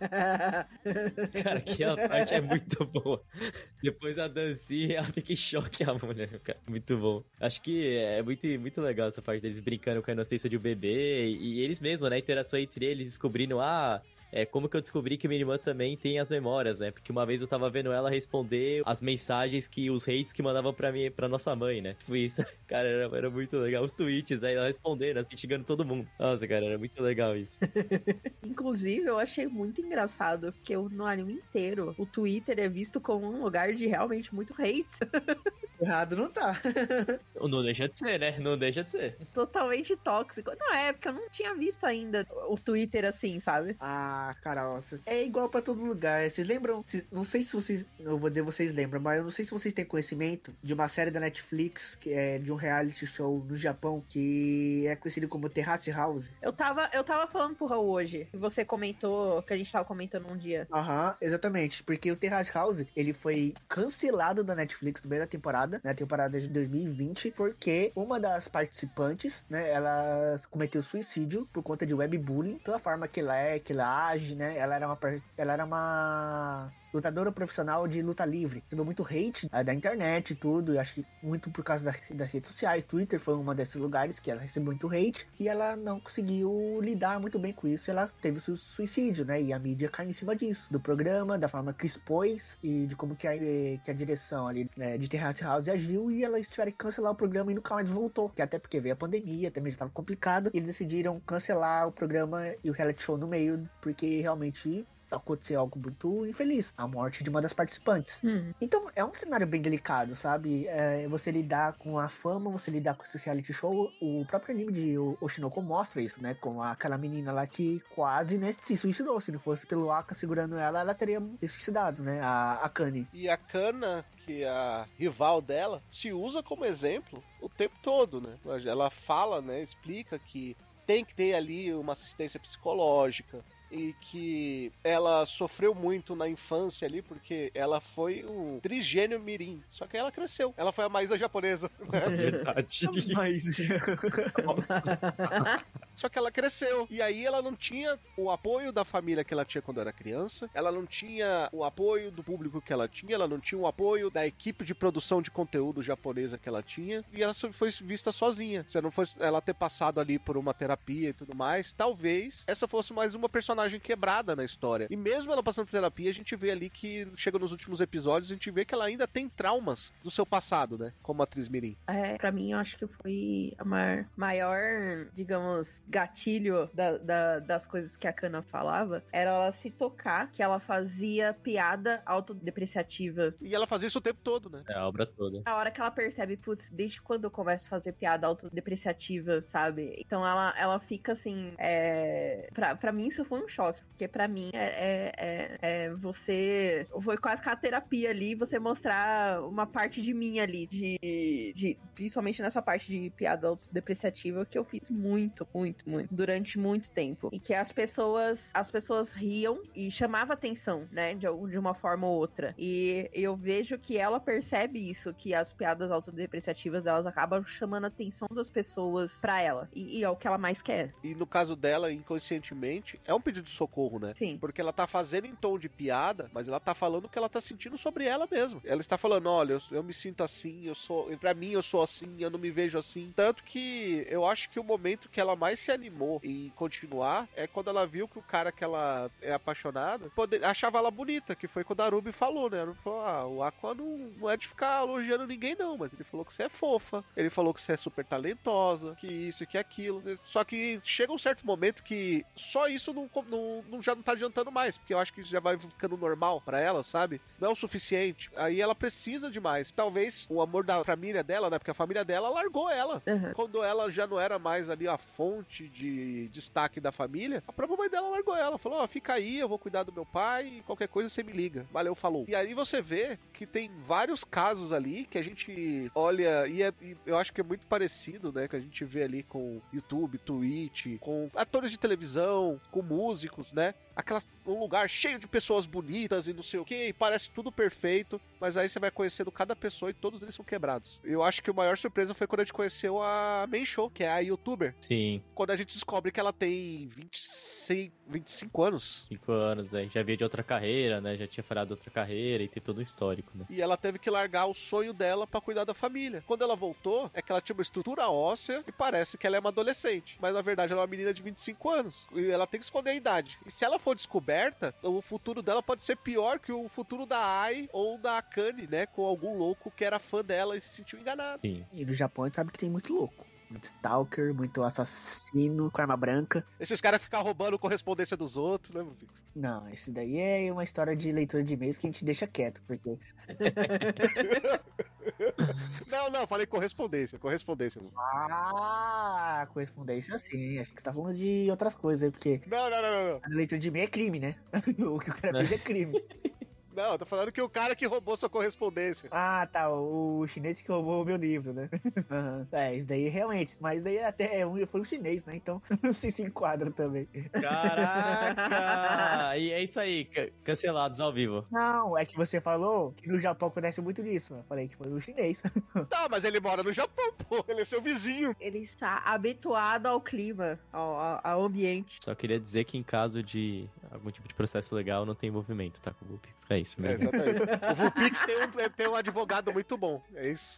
Cara, aquela parte é muito boa. Depois a dancinha, ela fica em choque, a mulher, cara. Muito bom. Acho que é muito, muito legal essa parte deles brincando com a inocência de um bebê. E, e eles mesmos, né? A interação entre eles, descobrindo, ah... É como que eu descobri que minha irmã também tem as memórias, né? Porque uma vez eu tava vendo ela responder as mensagens que os hates que mandavam pra mim, pra nossa mãe, né? Tipo isso. Cara, era, era muito legal. Os tweets, aí ela respondendo, assim, xingando todo mundo. Nossa, cara, era muito legal isso. Inclusive, eu achei muito engraçado, porque no anime inteiro, o Twitter é visto como um lugar de realmente muito hates. Errado não tá. Não deixa de ser, né? Não deixa de ser. Totalmente tóxico. Na época, eu não tinha visto ainda o Twitter assim, sabe? Ah, cara, ó, cês- é igual pra todo lugar. Vocês lembram? Cês- não sei se vocês. Eu vou dizer vocês lembram, mas eu não sei se vocês têm conhecimento de uma série da Netflix, que é de um reality show no Japão, que é conhecido como Terrace House. Eu tava, eu tava falando pro Raul hoje, e você comentou, que a gente tava comentando um dia. Aham, exatamente. Porque o Terrace House, ele foi cancelado da Netflix na primeira temporada, na temporada de dois mil e vinte, porque uma das participantes, né, ela cometeu suicídio por conta de webbullying, pela forma que ela é, que ela age, né, ela era uma, par- ela era uma lutadora profissional de luta livre. Recebeu muito hate uh, da internet e tudo, e acho que muito por causa das, das redes sociais. Twitter foi um desses lugares que ela recebeu muito hate, e ela não conseguiu lidar muito bem com isso, e ela teve su- suicídio, né, e a mídia caiu em cima disso, do programa, da forma que expôs, e de como que a, que a direção ali, né, de Terrace House agiu, e elas tiveram que cancelar o programa e nunca mais voltou, que até porque veio a pandemia, também já estava complicado, e eles decidiram cancelar o programa e o reality show no meio, porque realmente aconteceu algo muito infeliz, a morte de uma das participantes. Hum. Então é um cenário bem delicado, sabe? É, você lidar com a fama, você lidar com esse reality show. O próprio anime de Oshinoko mostra isso, né? Com aquela menina lá que quase, né, se suicidou. Se não fosse pelo Aka segurando ela, ela teria se suicidado, né? A Akane. E a Kana, que é a rival dela, se usa como exemplo o tempo todo, né? Ela fala, né? Explica que tem que ter ali uma assistência psicológica, e que ela sofreu muito na infância ali, porque ela foi o trigênio mirim. Só que ela cresceu. Ela foi a Maísa japonesa. É verdade. Mas... Só que ela cresceu. E aí ela não tinha o apoio da família que ela tinha quando era criança. Ela não tinha o apoio do público que ela tinha. Ela não tinha o apoio da equipe de produção de conteúdo japonesa que ela tinha. E ela foi vista sozinha. Se não fosse ela ter passado ali por uma terapia e tudo mais, talvez essa fosse mais uma personagem quebrada na história. E mesmo ela passando por terapia, a gente vê ali que chega nos últimos episódios, a gente vê que ela ainda tem traumas do seu passado, né? Como atriz mirim. É, pra mim, eu acho que foi a maior, maior digamos, gatilho da, da- das coisas que a Kana falava, era ela se tocar que ela fazia piada autodepreciativa. E ela fazia isso o tempo todo, né? É a obra toda. A hora que ela percebe, putz, desde quando eu começo a fazer piada autodepreciativa, sabe? Então ela, ela fica assim, é... Pra, pra mim isso foi um choque, porque pra mim é, é, é, é você... Foi quase que a terapia ali, você mostrar uma parte de mim ali, de, de principalmente nessa parte de piada autodepreciativa, que eu fiz muito, muito, muito, durante muito tempo. E que as pessoas, as pessoas riam e chamava atenção, né, de, de uma forma ou outra. E eu vejo que ela percebe isso, que as piadas autodepreciativas, elas acabam chamando a atenção das pessoas pra ela. E, e é o que ela mais quer. E no caso dela, inconscientemente, é um pedido de socorro, né? Sim. Porque ela tá fazendo em tom de piada, mas ela tá falando o que ela tá sentindo sobre ela mesma. Ela está falando, olha, eu, eu me sinto assim, eu sou... Pra mim, eu sou assim, eu não me vejo assim. Tanto que eu acho que o momento que ela mais se animou em continuar é quando ela viu que o cara que ela é apaixonada poder, achava ela bonita, que foi quando a Ruby falou, né? A Ruby falou, ah, o Aqua não, não é de ficar elogiando ninguém, não, mas ele falou que você é fofa, ele falou que você é super talentosa, que isso e que aquilo. Só que chega um certo momento que só isso não, não, não, já não tá adiantando mais, porque eu acho que isso já vai ficando normal pra ela, sabe? Não é o suficiente. Aí ela precisa de mais. Talvez o amor da família dela, né? Porque a família dela largou ela. Uhum. Quando ela já não era mais ali a fonte de destaque da família, a própria mãe dela largou ela. Falou, ó, oh, fica aí, eu vou cuidar do meu pai e qualquer coisa você me liga. Valeu, falou. E aí você vê que tem vários casos ali que a gente olha e, é, e eu acho que é muito parecido, né? Que a gente vê ali com YouTube, Twitch, com atores de televisão, com músicos, né? Aquela, um lugar cheio de pessoas bonitas e não sei o que, e parece tudo perfeito, mas aí você vai conhecendo cada pessoa e todos eles são quebrados. Eu acho que a maior surpresa foi quando a gente conheceu a Mei Show, que é a youtuber. Sim. Quando a gente descobre que ela tem vinte e seis, vinte e cinco anos. Cinco anos, aí. Já veio de outra carreira, né? Já tinha falado de outra carreira e tem todo um histórico, né? E ela teve que largar o sonho dela pra cuidar da família. Quando ela voltou, é que ela tinha uma estrutura óssea e parece que ela é uma adolescente. Mas na verdade ela é uma menina de vinte e cinco anos. E ela tem que esconder a idade. E se ela for descoberta, o futuro dela pode ser pior que o futuro da Ai ou da Akane, né? Com algum louco que era fã dela e se sentiu enganado. Sim. E no Japão a gente sabe que tem muito louco. Muito stalker, muito assassino com arma branca. Esses caras ficam roubando correspondência dos outros, né, Pix? Não, esse daí é uma história de leitura de e-mails que a gente deixa quieto, porque... Não, não, falei correspondência, correspondência. Ah, correspondência sim, acho que você tá falando de outras coisas aí, porque... Não, não, não, não, não. A leitura de e-mail é crime, né? O que o cara fez é crime. Não, eu tô falando que o cara que roubou sua correspondência. Ah, tá, o chinês que roubou o meu livro, né? Uhum. É, isso daí realmente, mas daí até é um, foi um chinês, né? Então não sei se enquadra também. Caraca! E é isso aí, ca- cancelados ao vivo. Não, é que você falou que no Japão acontece muito disso. Eu falei que foi um chinês. Tá, mas ele mora no Japão, pô. Ele é seu vizinho. Ele está habituado ao clima, ao, ao, ao ambiente. Só queria dizer que em caso de algum tipo de processo legal não tem envolvimento, tá? Com o Vulpix. É isso É, mesmo. exatamente. O Vulpix tem um, tem um advogado muito bom. É isso.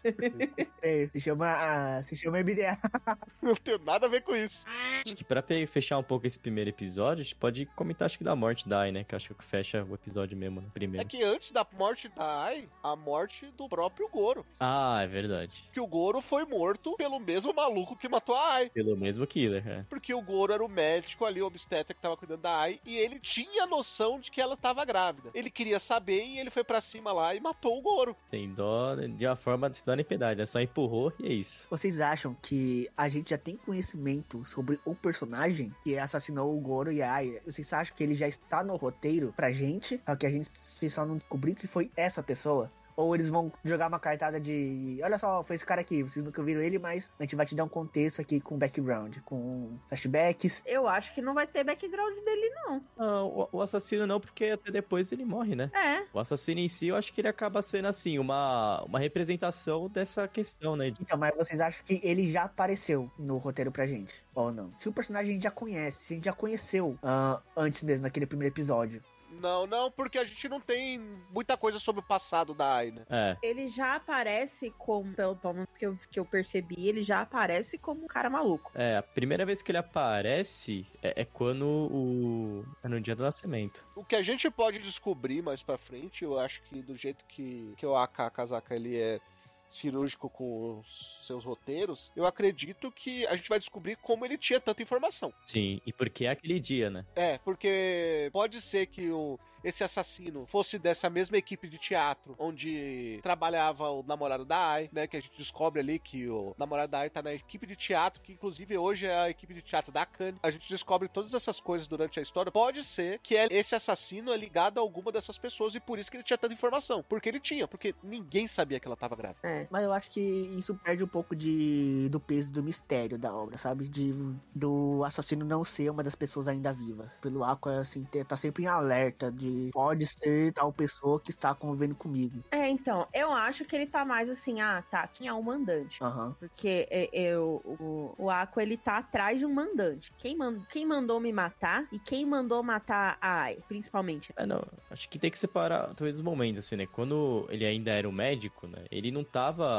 É, se chama, ah, se chama M D A. Não tem nada a ver com isso. Acho que pra pe- fechar um pouco esse primeiro episódio, a gente pode comentar, acho que da morte da Ai, né? Que eu acho que fecha o episódio mesmo, né? É Primeiro. que antes da morte da Ai, a morte do próprio Goro. Ah, é verdade. Que o Goro foi morto pelo mesmo maluco que matou a Ai. Pelo mesmo killer, é. Porque o Goro era o médico ali, o obstetra que tava cuidando da Ai, e ele tinha noção de que ela tava grávida. Ele queria saber e ele foi pra cima lá e matou o Goro. Tem dó, de uma forma de se dar nem piedade, né? Só empurrou e é isso. Vocês acham que a gente já tem conhecimento sobre o personagem que assassinou o Goro e a Ai? Vocês acham que ele já está no roteiro pra gente? Só que a gente só não descobriu que foi essa pessoa? Ou eles vão jogar uma cartada de... Olha só, foi esse cara aqui, vocês nunca viram ele, mas a gente vai te dar um contexto aqui com background, com flashbacks. Eu acho que não vai ter background dele, não. Não, o, o assassino não, porque até depois ele morre, né? É. O assassino em si, eu acho que ele acaba sendo, assim, uma, uma representação dessa questão, né? Então, mas vocês acham que ele já apareceu no roteiro pra gente? Ou não? Se o personagem a gente já conhece, se a gente já conheceu uh, antes mesmo, naquele primeiro episódio. Não, não, porque a gente não tem muita coisa sobre o passado da Ai, né? É. Ele já aparece como, pelo menos que eu, que eu percebi, ele já aparece como um cara maluco. É, a primeira vez que ele aparece é, é quando o... é no dia do nascimento. O que a gente pode descobrir mais pra frente, eu acho que do jeito que, que o A K Kazaka ele é cirúrgico com os seus roteiros, eu acredito que a gente vai descobrir como ele tinha tanta informação. Sim, e porque é aquele dia, né? É, porque pode ser que o, esse assassino fosse dessa mesma equipe de teatro onde trabalhava o namorado da Ai, né? Que a gente descobre ali que o namorado da Ai tá na equipe de teatro, que inclusive hoje é a equipe de teatro da Akane. A gente descobre todas essas coisas durante a história. Pode ser que esse assassino é ligado a alguma dessas pessoas e por isso que ele tinha tanta informação. Porque ele tinha, porque ninguém sabia que ela tava grávida. É. Mas eu acho que isso perde um pouco de, do peso do mistério da obra, sabe? De, do assassino não ser uma das pessoas ainda vivas. Pelo Aqua, assim, ter- tá sempre em alerta de pode ser tal pessoa que está convivendo comigo. É, então, eu acho que ele tá mais assim, ah, tá, quem é o mandante? Aham. Porque é, é, o, o, o Aqua, ele tá atrás de um mandante. Quem, man, quem mandou me matar e quem mandou matar a Ai, principalmente. É, não, acho que tem que separar talvez os momentos, assim, né? Quando ele ainda era um médico, né? Ele não tava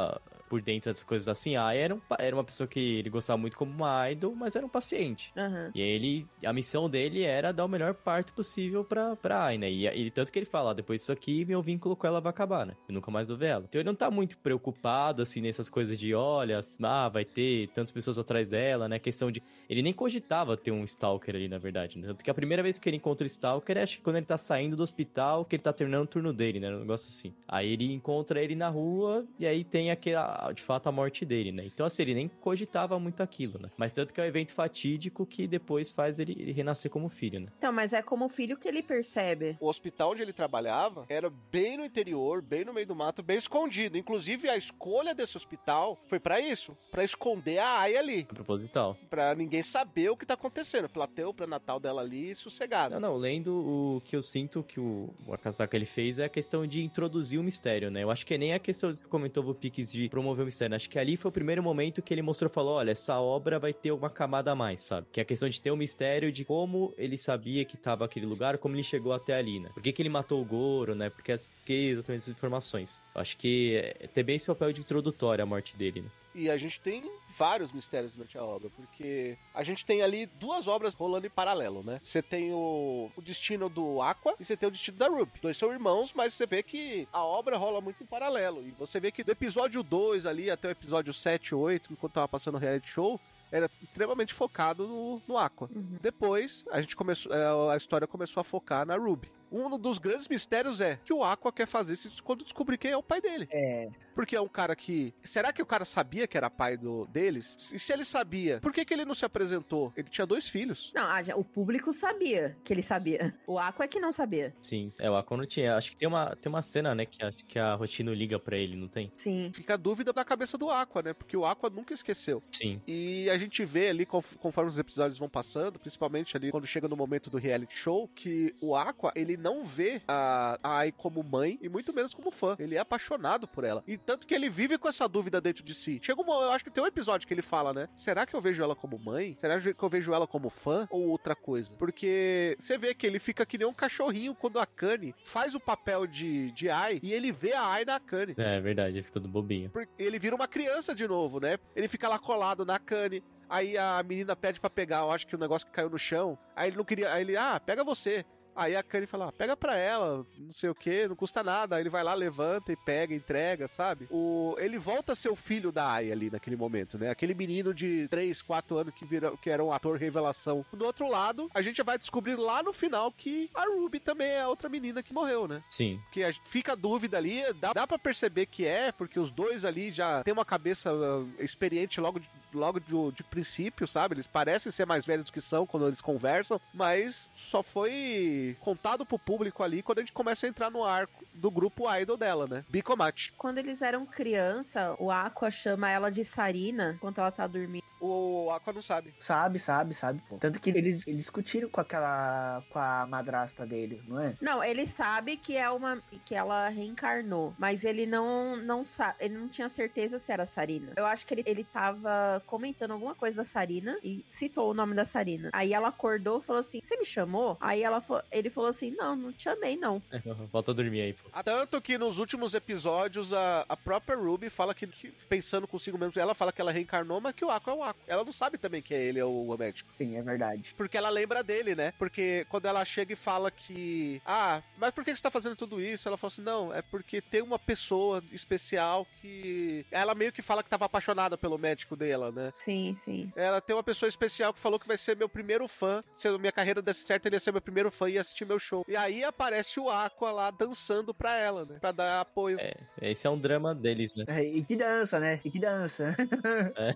por dentro dessas coisas assim, a Ai era, um, era uma pessoa que ele gostava muito como uma idol, mas era um paciente. Uhum. E aí ele, a missão dele era dar o melhor parto possível pra, pra Ai, né? E, e tanto que ele fala, depois disso aqui, meu vínculo com ela vai acabar, né? Eu nunca mais vou ver ela. Então ele não tá muito preocupado, assim, nessas coisas de, olha, ah, vai ter tantas pessoas atrás dela, né? Questão de... Ele nem cogitava ter um Stalker ali, na verdade, né? Tanto que a primeira vez que ele encontra o Stalker é, acho que quando ele tá saindo do hospital, que ele tá terminando o turno dele, né? Um negócio assim. Aí ele encontra ele na rua, e aí tem aquela, de fato, a morte dele, né? Então, assim, ele nem cogitava muito aquilo, né? Mas tanto que é um evento fatídico que depois faz ele, ele renascer como filho, né? Então, mas é como filho que ele percebe. O hospital onde ele trabalhava era bem no interior, bem no meio do mato, bem escondido. Inclusive, a escolha desse hospital foi pra isso, pra esconder a Ai ali. É proposital. Pra ninguém saber o que tá acontecendo. Pra ter o pré-natal dela ali sossegado. Não, não, lendo o que eu sinto que o, o Akasaka ele fez é a questão de introduzir o mistério, né? Eu acho que é nem a questão que você comentou, Vupix, de promover o mistério. Acho que ali foi o primeiro momento que ele mostrou, falou, olha, essa obra vai ter uma camada a mais, sabe? Que é a questão de ter um mistério de como ele sabia que tava aquele lugar, como ele chegou até ali, né? Por que que ele matou o Goro, né? Porque, as, porque exatamente essas informações. Acho que é, tem bem esse papel de introdutório a morte dele, né? E a gente tem vários mistérios durante a obra, porque a gente tem ali duas obras rolando em paralelo, né? Você tem o, o destino do Aqua e você tem o destino da Ruby. Dois são irmãos, mas você vê que a obra rola muito em paralelo. E você vê que do episódio dois ali até o episódio sete, oito, enquanto tava passando o reality show, era extremamente focado no, no Aqua. Uhum. Depois, a gente começou, a história começou a focar na Ruby. Um dos grandes mistérios é que o Aqua quer fazer isso quando descobrir quem é o pai dele. É. Porque é um cara que... Será que o cara sabia que era pai do, deles? E se ele sabia, por que que ele não se apresentou? Ele tinha dois filhos. Não, a, o público sabia que ele sabia. O Aqua é que não sabia. Sim, é, o Aqua não tinha. Acho que tem uma, tem uma cena, né, que acho que a Roshino liga pra ele, não tem? Sim. Fica a dúvida na cabeça do Aqua, né? Porque o Aqua nunca esqueceu. Sim. E a gente vê ali, conforme os episódios vão passando, principalmente ali quando chega no momento do reality show, que o Aqua, ele não vê a, a Ai como mãe e muito menos como fã. Ele é apaixonado por ela. E tanto que ele vive com essa dúvida dentro de si. Chega um, eu acho que tem um episódio que ele fala, né? Será que eu vejo ela como mãe? Será que eu vejo ela como fã? Ou outra coisa? Porque você vê que ele fica que nem um cachorrinho quando a Akane faz o papel de, de Ai e ele vê a Ai na Akane. É verdade, ele fica todo bobinho. Porque ele vira uma criança de novo, né? Ele fica lá colado na Akane. Aí a menina pede pra pegar, eu acho que o negócio que caiu no chão. Aí ele não queria, aí ele, ah, pega você. Aí a Akane fala, ah, pega pra ela, não sei o que, não custa nada. Aí ele vai lá, levanta e pega, entrega, sabe? O... Ele volta a ser o filho da Ai ali naquele momento, né? Aquele menino de três, quatro anos que, vira... que era um ator revelação. Do outro lado, a gente vai descobrir lá no final que a Ruby também é a outra menina que morreu, né? Sim. Que a... fica a dúvida ali, dá, dá pra perceber que é, porque os dois ali já tem uma cabeça uh, experiente logo de... logo de, de princípio, sabe? Eles parecem ser mais velhos do que são quando eles conversam, mas só foi contado pro público ali quando a gente começa a entrar no arco do grupo idol dela, né? Bikomachi. Quando eles eram criança, o Aqua chama ela de Sarina enquanto ela tá dormindo. O Aqua não sabe. Sabe, sabe, sabe. Pô. Tanto que eles, eles discutiram com aquela... com a madrasta deles, não é? Não, ele sabe que é uma... que ela reencarnou, mas ele não, não sabe... ele não tinha certeza se era Sarina. Eu acho que ele, ele tava comentando alguma coisa da Sarina e citou o nome da Sarina. Aí ela acordou e falou assim, você me chamou? Aí ela, ele falou assim, não, não te chamei, não. É, volta a dormir aí, pô. Tanto que nos últimos episódios, a, a própria Ruby fala que, que, pensando consigo mesmo, ela fala que ela reencarnou, mas que o Aqua é o Aqua. Ela não sabe também que ele é o, o médico. Sim, é verdade. Porque ela lembra dele, né? Porque quando ela chega e fala que... Ah, mas por que você tá fazendo tudo isso? Ela fala assim, não, é porque tem uma pessoa especial que... Ela meio que fala que tava apaixonada pelo médico dela, né? Sim, sim. Ela tem uma pessoa especial que falou que vai ser meu primeiro fã. Se a minha carreira desse certo, ele ia ser meu primeiro fã e ia assistir meu show. E aí aparece o Aqua lá dançando pra ela, né? Pra dar apoio. É, esse é um drama deles, né? É, e que dança, né? E que dança. É.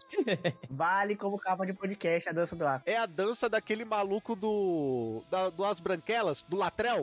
Vale como capa de podcast a dança do Aqua. É a dança daquele maluco do... Da, do As Branquelas, do Latrell.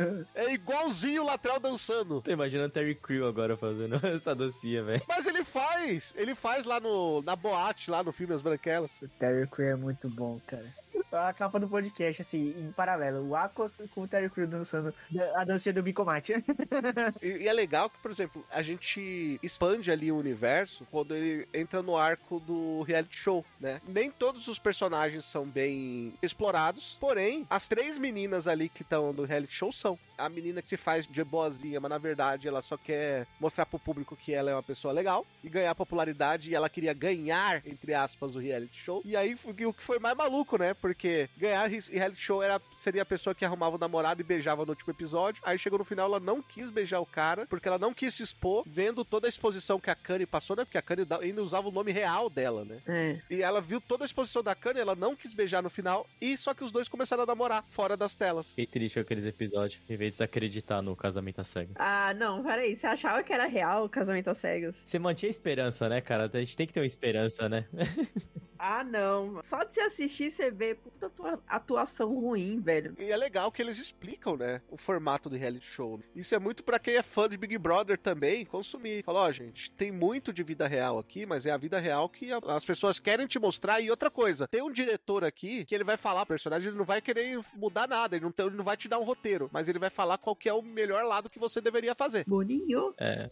É igualzinho o Latrell dançando. Tô imaginando Terry Crew agora fazendo essa dancinha, velho. Mas ele faz! Ele faz lá no, na boate, lá no filme As Branquelas. O Terry Crew é muito bom, cara. a capa do podcast, assim, em paralelo. O Aqua com o Terry Crews dançando a dancinha do Bicomate. E, e é legal que, por exemplo, a gente expande ali o universo quando ele entra no arco do reality show, né? Nem todos os personagens são bem explorados, porém, as três meninas ali que estão no reality show são. A menina que se faz de boazinha, mas na verdade ela só quer mostrar pro público que ela é uma pessoa legal e ganhar popularidade, e ela queria ganhar, entre aspas, o reality show. E aí, o que foi mais maluco, né? Porque ganhar reality show era, seria a pessoa que arrumava o namorado e beijava no último episódio. Aí chegou no final, ela não quis beijar o cara, porque ela não quis se expor, vendo toda a exposição que a Kanye passou, né? Porque a Kanye ainda usava o nome real dela, né? É. E ela viu toda a exposição da Kanye, ela não quis beijar no final, e só que os dois começaram a namorar fora das telas. Fiquei triste com aqueles episódios, em vez de desacreditar no casamento às cegas. Ah, não, peraí. Você achava que era real o casamento às cegas? Você mantinha a esperança, né, cara? A gente tem que ter uma esperança, né? Ah, não. Só de você assistir, você vê puta atua- atuação ruim, velho. E é legal que eles explicam, né, o formato do reality show. Isso é muito pra quem é fã de Big Brother também consumir. Fala, ó, gente, tem muito de vida real aqui, mas é a vida real que a- as pessoas querem te mostrar. E outra coisa, tem um diretor aqui que ele vai falar, o personagem, ele não vai querer mudar nada, ele não, tem- ele não vai te dar um roteiro, mas ele vai falar qual que é o melhor lado que você deveria fazer. Boninho. É.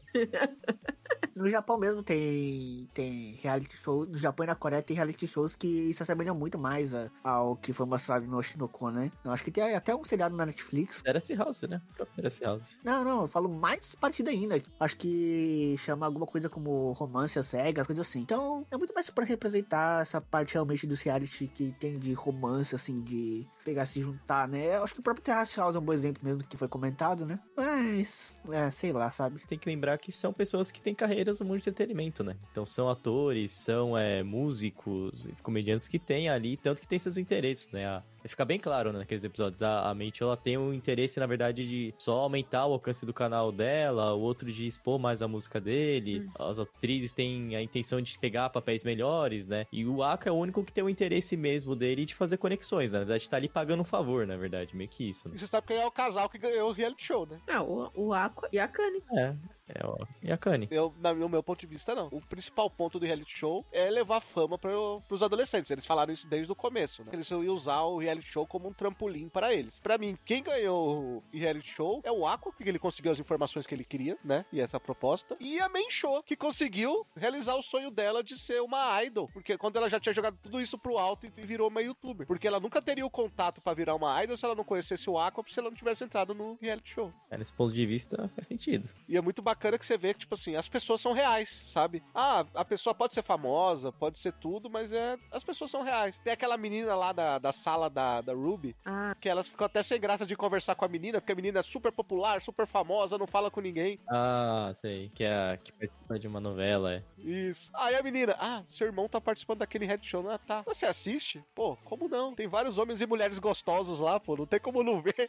No Japão mesmo tem, tem reality show. No Japão e na Coreia tem reality shows que se assemelham muito mais a- ao que foi mostrado no Oshinoko, né? Eu acho que tem até um seriado na Netflix. Terrace House, né? O próprio Terrace House. Não, não, eu falo mais parecido ainda. Acho que chama alguma coisa como romance às cegas, coisas assim. Então, é muito mais pra representar essa parte realmente do reality que tem de romance, assim, de pegar, se juntar, né? Eu acho que o próprio Terrace House é um bom exemplo mesmo que foi comentado, né? Mas, é, sei lá, sabe? Tem que lembrar que são pessoas que têm carreiras no mundo de entretenimento, né? Então são atores, são é, músicos, comediantes que têm ali, tanto que tem seus interesses, né? A, fica bem claro, né, naqueles episódios. A, a mente, ela tem um interesse, na verdade, de só aumentar o alcance do canal dela, o outro de expor mais a música dele. Hum. As atrizes têm a intenção de pegar papéis melhores, né? E o Aka é o único que tem o interesse mesmo dele de fazer conexões, né? Na verdade, tá ali pagando um favor, na verdade, meio que isso, né? E você sabe quem é o casal que ganhou o reality show, né? Ah, o, o Aqua e a Kanye. É. É, ó. E a Kanye? Eu, na, no meu ponto de vista, não. O principal ponto do reality show é levar fama para os adolescentes. Eles falaram isso desde o começo, né? Eles iam usar o reality show como um trampolim para eles. Para mim, quem ganhou o reality show é o Aqua, porque ele conseguiu as informações que ele queria, né? E essa proposta. E a Mensho, que conseguiu realizar o sonho dela de ser uma idol. Porque quando ela já tinha jogado tudo isso pro alto e virou uma youtuber. Porque ela nunca teria o contato para virar uma idol se ela não conhecesse o Aqua, se ela não tivesse entrado no reality show. É, nesse ponto de vista, faz sentido. E é muito bacana que você vê que, tipo assim, as pessoas são reais, sabe? Ah, a pessoa pode ser famosa, pode ser tudo, mas é as pessoas são reais. Tem aquela menina lá da, da sala da, da Ruby, Ah. que elas ficam até sem graça de conversar com a menina, porque a menina é super popular, super famosa, não fala com ninguém. Ah, sei. Que é a que participa de uma novela, é. Isso. Aí a menina, ah, seu irmão tá participando daquele reality show. Ah, tá. Você assiste? Pô, como não? Tem vários homens e mulheres gostosos lá, pô, não tem como não ver.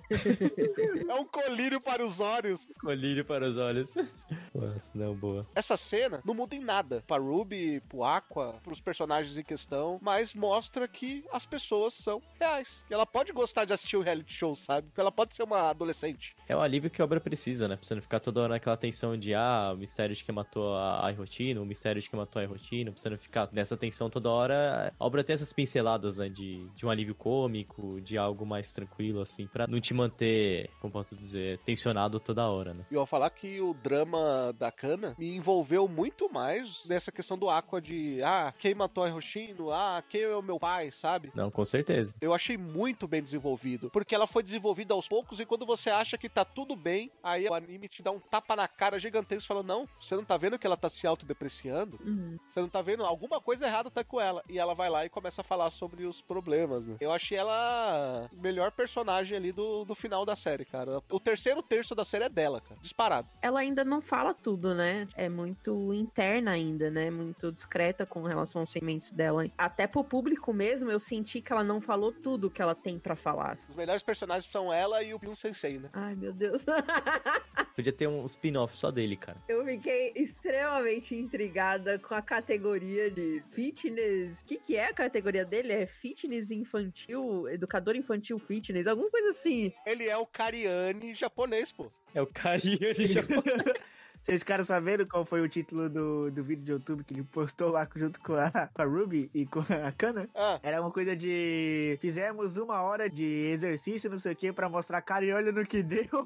É um colírio para os olhos. Colírio para os olhos. Nossa, não, boa. Essa cena não muda em nada pra Ruby, pro Aqua, pros personagens em questão, mas mostra que as pessoas são reais. E ela pode gostar de assistir o reality show, sabe? Porque ela pode ser uma adolescente. É o alívio que a obra precisa, né? Pra você não ficar toda hora naquela tensão de, ah, o mistério de quem matou a Airotino, o mistério de quem matou a Airotino, pra você não ficar nessa tensão toda hora. A obra tem essas pinceladas, né? De, de um alívio cômico, de algo mais tranquilo, assim, pra não te manter, como posso dizer, tensionado toda hora, né? E eu vou falar que o drama da Kana me envolveu muito mais nessa questão do Aqua de, ah, quem matou a Hiroshino? Ah, quem é o meu pai, sabe? Não, com certeza. Eu achei muito bem desenvolvido, porque ela foi desenvolvida aos poucos e quando você acha que tá tudo bem, aí o anime te dá um tapa na cara gigantesco, falando, não, você não tá vendo que ela tá se autodepreciando? Uhum. Você não tá vendo? Alguma coisa errada tá com ela. E ela vai lá e começa a falar sobre os problemas, né? Eu achei ela o melhor personagem ali do, do final da série, cara. O terceiro terço da série é dela, cara. Disparado. Ela ainda não fala tudo, né? É muito interna ainda, né? Muito discreta com relação aos sentimentos dela. Até pro público mesmo, eu senti que ela não falou tudo que ela tem pra falar. Os melhores personagens são ela e o Piun Sensei, né? Ai, meu Deus. Podia ter um spin-off só dele, cara. Eu fiquei extremamente intrigada com a categoria de fitness. O que, que é a categoria dele? É fitness infantil, educador infantil fitness, alguma coisa assim. Ele é o Kariane japonês, pô. É o carinha de japonês. Vocês ficaram sabendo qual foi o título do, do vídeo de YouTube que ele postou lá junto com a, com a Ruby e com a Kana? Ah. Era uma coisa de... Fizemos uma hora de exercício, não sei o que, pra mostrar cara e olha no que deu.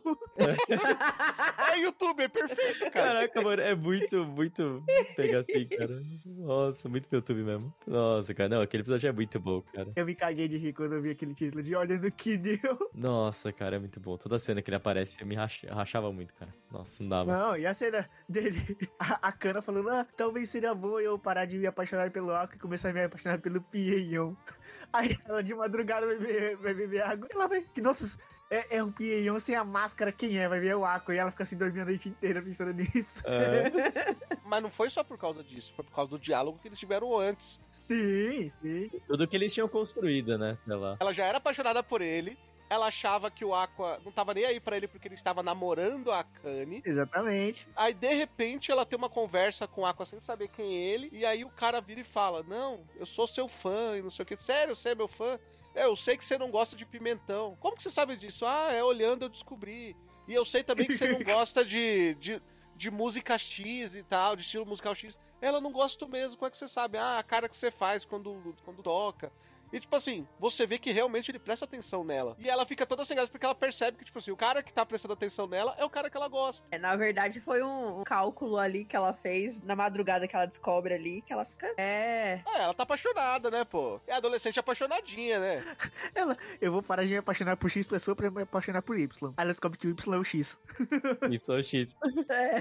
É YouTube, é perfeito, cara. Caraca, mano, é muito, muito pegar assim, cara. Nossa, muito pro YouTube mesmo. Nossa, cara, não, aquele episódio é muito bom, cara. Eu me caguei de rir quando eu vi aquele título de olha no que deu. Nossa, cara, é muito bom. Toda cena que ele aparece, eu me racha- rachava muito, cara. Nossa, não dava. Não, e a cena dele, a, a Kana falando, ah, talvez seria bom eu parar de me apaixonar pelo Aqua e começar a me apaixonar pelo Pieion. Aí ela de madrugada vai beber, vai beber água. Ela vai, que nossa, é, é o Pieion sem a máscara, quem é? Vai ver o Aqua. E ela fica assim dormindo a noite inteira pensando nisso. É. Mas não foi só por causa disso, foi por causa do diálogo que eles tiveram antes. Sim, sim. Tudo que eles tinham construído, né? Sei lá. Ela já era apaixonada por ele, ela achava que o Aqua não tava nem aí pra ele porque ele estava namorando a Akane. Exatamente. Aí, de repente, ela tem uma conversa com o Aqua sem saber quem é ele, e aí o cara vira e fala, não, eu sou seu fã e não sei o que. Sério, você é meu fã? É, eu sei que você não gosta de pimentão. Como que você sabe disso? Ah, é olhando eu descobri. E eu sei também que você não gosta de... de de música X e tal, de estilo musical X. Ela não gosta mesmo, como é que você sabe? Ah, a cara que você faz quando, quando toca. E, tipo assim, você vê que realmente ele presta atenção nela. E ela fica toda sem graça porque ela percebe que, tipo assim, o cara que tá prestando atenção nela é o cara que ela gosta. É, na verdade, foi um cálculo ali que ela fez na madrugada que ela descobre ali, que ela fica... É... É, ela tá apaixonada, né, pô? É adolescente apaixonadinha, né? Ela, eu vou parar de me apaixonar por X pessoa pra me apaixonar por Y. Aí ela descobre que o Y é o X. Y X. é.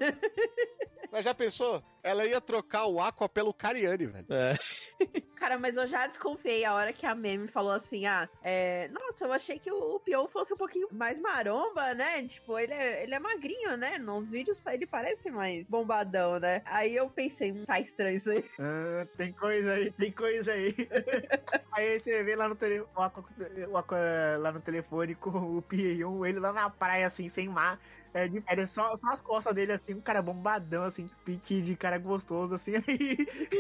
Mas já pensou? Ela ia trocar o Aqua pelo Cariani, velho. É. Cara, mas eu já desconfiei a hora que a Meme falou assim, ah, é... Nossa, eu achei que o Pion fosse um pouquinho mais maromba, né? Tipo, ele é, ele é magrinho, né? Nos vídeos ele parece mais bombadão, né? Aí eu pensei, hum, tá estranho isso aí. Ah, tem coisa aí, tem coisa aí. Aí você vê lá no telefone, o Aqua, o Aqua lá no telefone com o Pion, ele lá na praia, assim, sem mar. É, de férias, só, só as costas dele, assim, um cara bombadão, assim, pique de cara gostoso, assim, aí.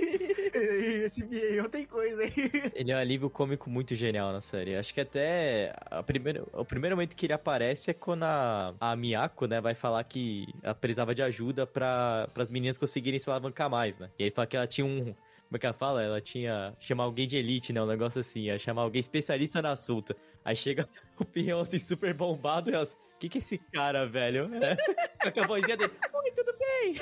E esse Pion tem coisa aí. Ele é um alívio cômico muito genial na série. Acho que até a primeira, o primeiro momento que ele aparece é quando a, a Miyako, né, vai falar que ela precisava de ajuda para as meninas conseguirem se alavancar mais, né? E aí fala que ela tinha um... Como é que ela fala? Ela tinha... Chamar alguém de elite, né? Um negócio assim. Ia chamar alguém especialista na assunto. Aí chega o Pion, assim, super bombado e ela... O que que é esse cara, velho? É. Com a vozinha dele. Oi, tudo bem?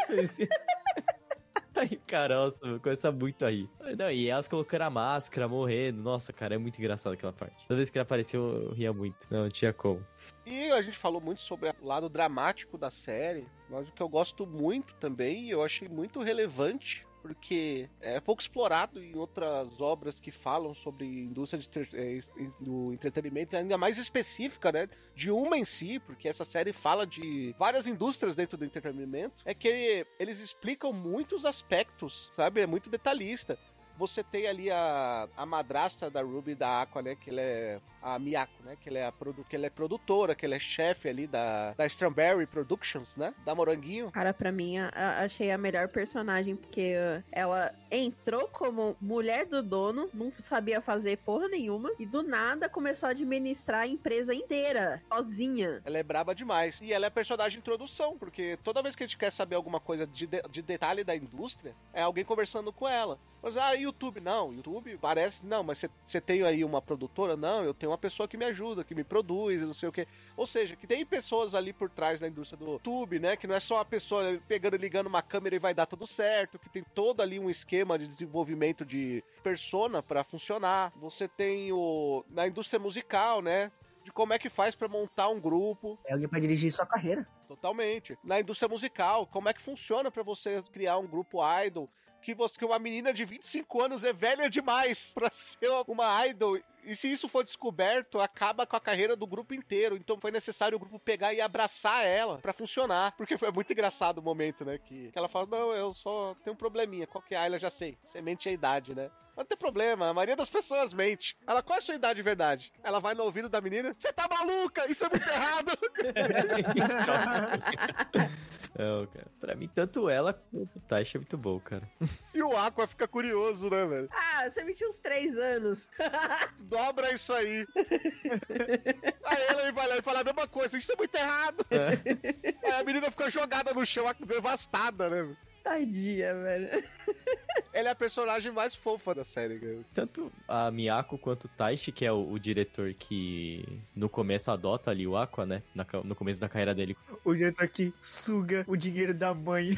Aí, cara, nossa, começa muito a rir. Não, e elas colocando a máscara, morrendo. Nossa, cara, é muito engraçado aquela parte. Toda vez que ele apareceu, eu ria muito. Não, não tinha como. E a gente falou muito sobre o lado dramático da série, mas o que eu gosto muito também, eu achei muito relevante, porque é pouco explorado em outras obras que falam sobre indústria de ter, é, do entretenimento, ainda mais específica, né, de uma em si, porque essa série fala de várias indústrias dentro do entretenimento, é que eles explicam muitos aspectos, sabe, é muito detalhista. Você tem ali a, a madrasta da Ruby e da Aqua, né? Que ela é a Miyako, né? Que ela é, a produ, que ela é produtora, que ela é chefe ali da, da Strawberry Productions, né? Da Moranguinho. Cara, pra mim, a, a, achei a melhor personagem, porque uh, ela entrou como mulher do dono, não sabia fazer porra nenhuma, e do nada começou a administrar a empresa inteira, sozinha. Ela é braba demais. E ela é personagem de introdução, porque toda vez que a gente quer saber alguma coisa de, de, de detalhe da indústria, é alguém conversando com ela. Mas, ah, YouTube, não, YouTube parece, não, mas você tem aí uma produtora? Não, eu tenho uma pessoa que me ajuda, que me produz, não sei o quê. Ou seja, que tem pessoas ali por trás da indústria do YouTube, né, que não é só uma pessoa pegando e ligando uma câmera e vai dar tudo certo, que tem todo ali um esquema de desenvolvimento de persona pra funcionar. Você tem o, na indústria musical, né, de como é que faz pra montar um grupo. É alguém pra dirigir sua carreira. Totalmente. Na indústria musical, como é que funciona pra você criar um grupo idol, que, você, que uma menina de vinte e cinco anos é velha demais pra ser uma idol. E se isso for descoberto, acaba com a carreira do grupo inteiro. Então foi necessário o grupo pegar e abraçar ela pra funcionar. Porque foi muito engraçado o momento, né? Que, que ela fala, não, eu só tenho um probleminha. Qual que é? Ah, ela já sei. Você mente a idade, né? Mas não tem problema, a maioria das pessoas mente. Ela, qual é a sua idade de verdade? Ela vai no ouvido da menina, você tá maluca? Isso é muito errado! Não, cara. Pra mim, tanto ela quanto o Taishi é muito bom, cara. E o Aqua fica curioso, né, velho? Ah, você me tinha uns três anos. Dobra isso aí. Aí ela vai lá e fala a mesma coisa. Isso é muito errado. É. Aí a menina fica jogada no chão, devastada, né? Tadinha, velho. Ela é a personagem mais fofa da série, cara. Tanto a Miyako quanto o Taishi, que é o, o diretor que no começo adota ali o Aqua, né? Na, no começo da carreira dele. O diretor que suga o dinheiro da mãe.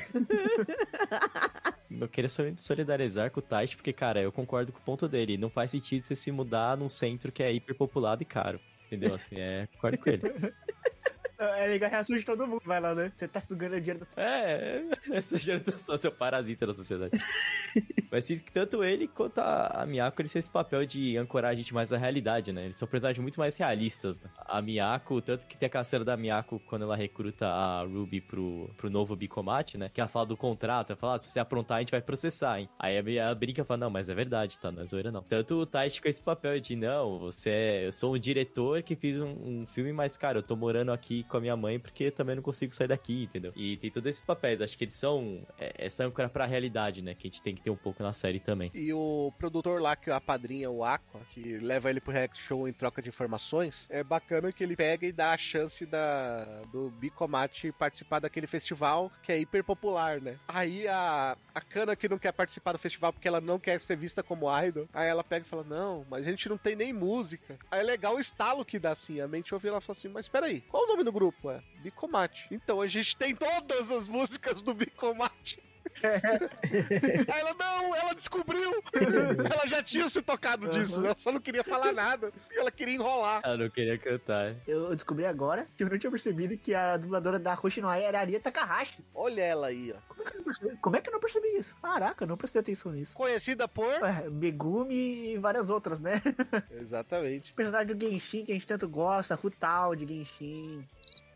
Eu queria solidarizar com o Taishi, porque, cara, eu concordo com o ponto dele. Não faz sentido você se mudar num centro que é hiperpopulado e caro. Entendeu? Assim, é... Concordo com ele. É legal que assusta todo mundo. Vai lá, né? Você tá sugando o dinheiro da... É, esse dinheiro só seu parasita na sociedade. Mas sim, tanto ele quanto a, a Miyako, eles têm esse papel de ancorar a gente mais à realidade, né? Eles são personagens muito mais realistas. Né? A Miyako, tanto que tem aquela cena da Miyako quando ela recruta a Ruby pro, pro novo Bicomate, né? Que ela fala do contrato, ela fala, ah, se você aprontar, a gente vai processar, hein? Aí a brinca e fala, não, mas é verdade, tá? Não é zoeira, não. Tanto o Taishi com esse papel de, não, você é... Eu sou um diretor que fiz um, um filme, mas, cara, eu tô morando aqui com a minha mãe porque também não consigo sair daqui, entendeu? E tem todos esses papéis, acho que eles são é, essa âncora pra realidade, né? Que a gente tem que ter um pouco na série também. E o produtor lá que apadrinha o Aqua, que leva ele pro reality show em troca de informações, é bacana que ele pega e dá a chance da, do Bicomate participar daquele festival que é hiper popular, né? Aí a, a Kana que não quer participar do festival porque ela não quer ser vista como idol, aí ela pega e fala, não, mas a gente não tem nem música. Aí é legal o estalo que dá assim, a mente ouve ela fala assim, mas peraí, qual o nome do grupo? É Bicomate. Então a gente tem todas as músicas do Bicomate. Aí ela, não, ela descobriu. Ela já tinha se tocado disso, né? Ela só não queria falar nada. Ela queria enrolar. Ela não queria cantar. Eu descobri agora que eu não tinha percebido que a dubladora da Hoshinoai era a Aria Takahashi. Olha ela aí, ó. Como é que eu não percebi, Como é que eu não percebi isso? Caraca, eu não prestei atenção nisso. Conhecida por... É, Megumi e várias outras, né? Exatamente. O personagem do Genshin que a gente tanto gosta, Rutal de Genshin.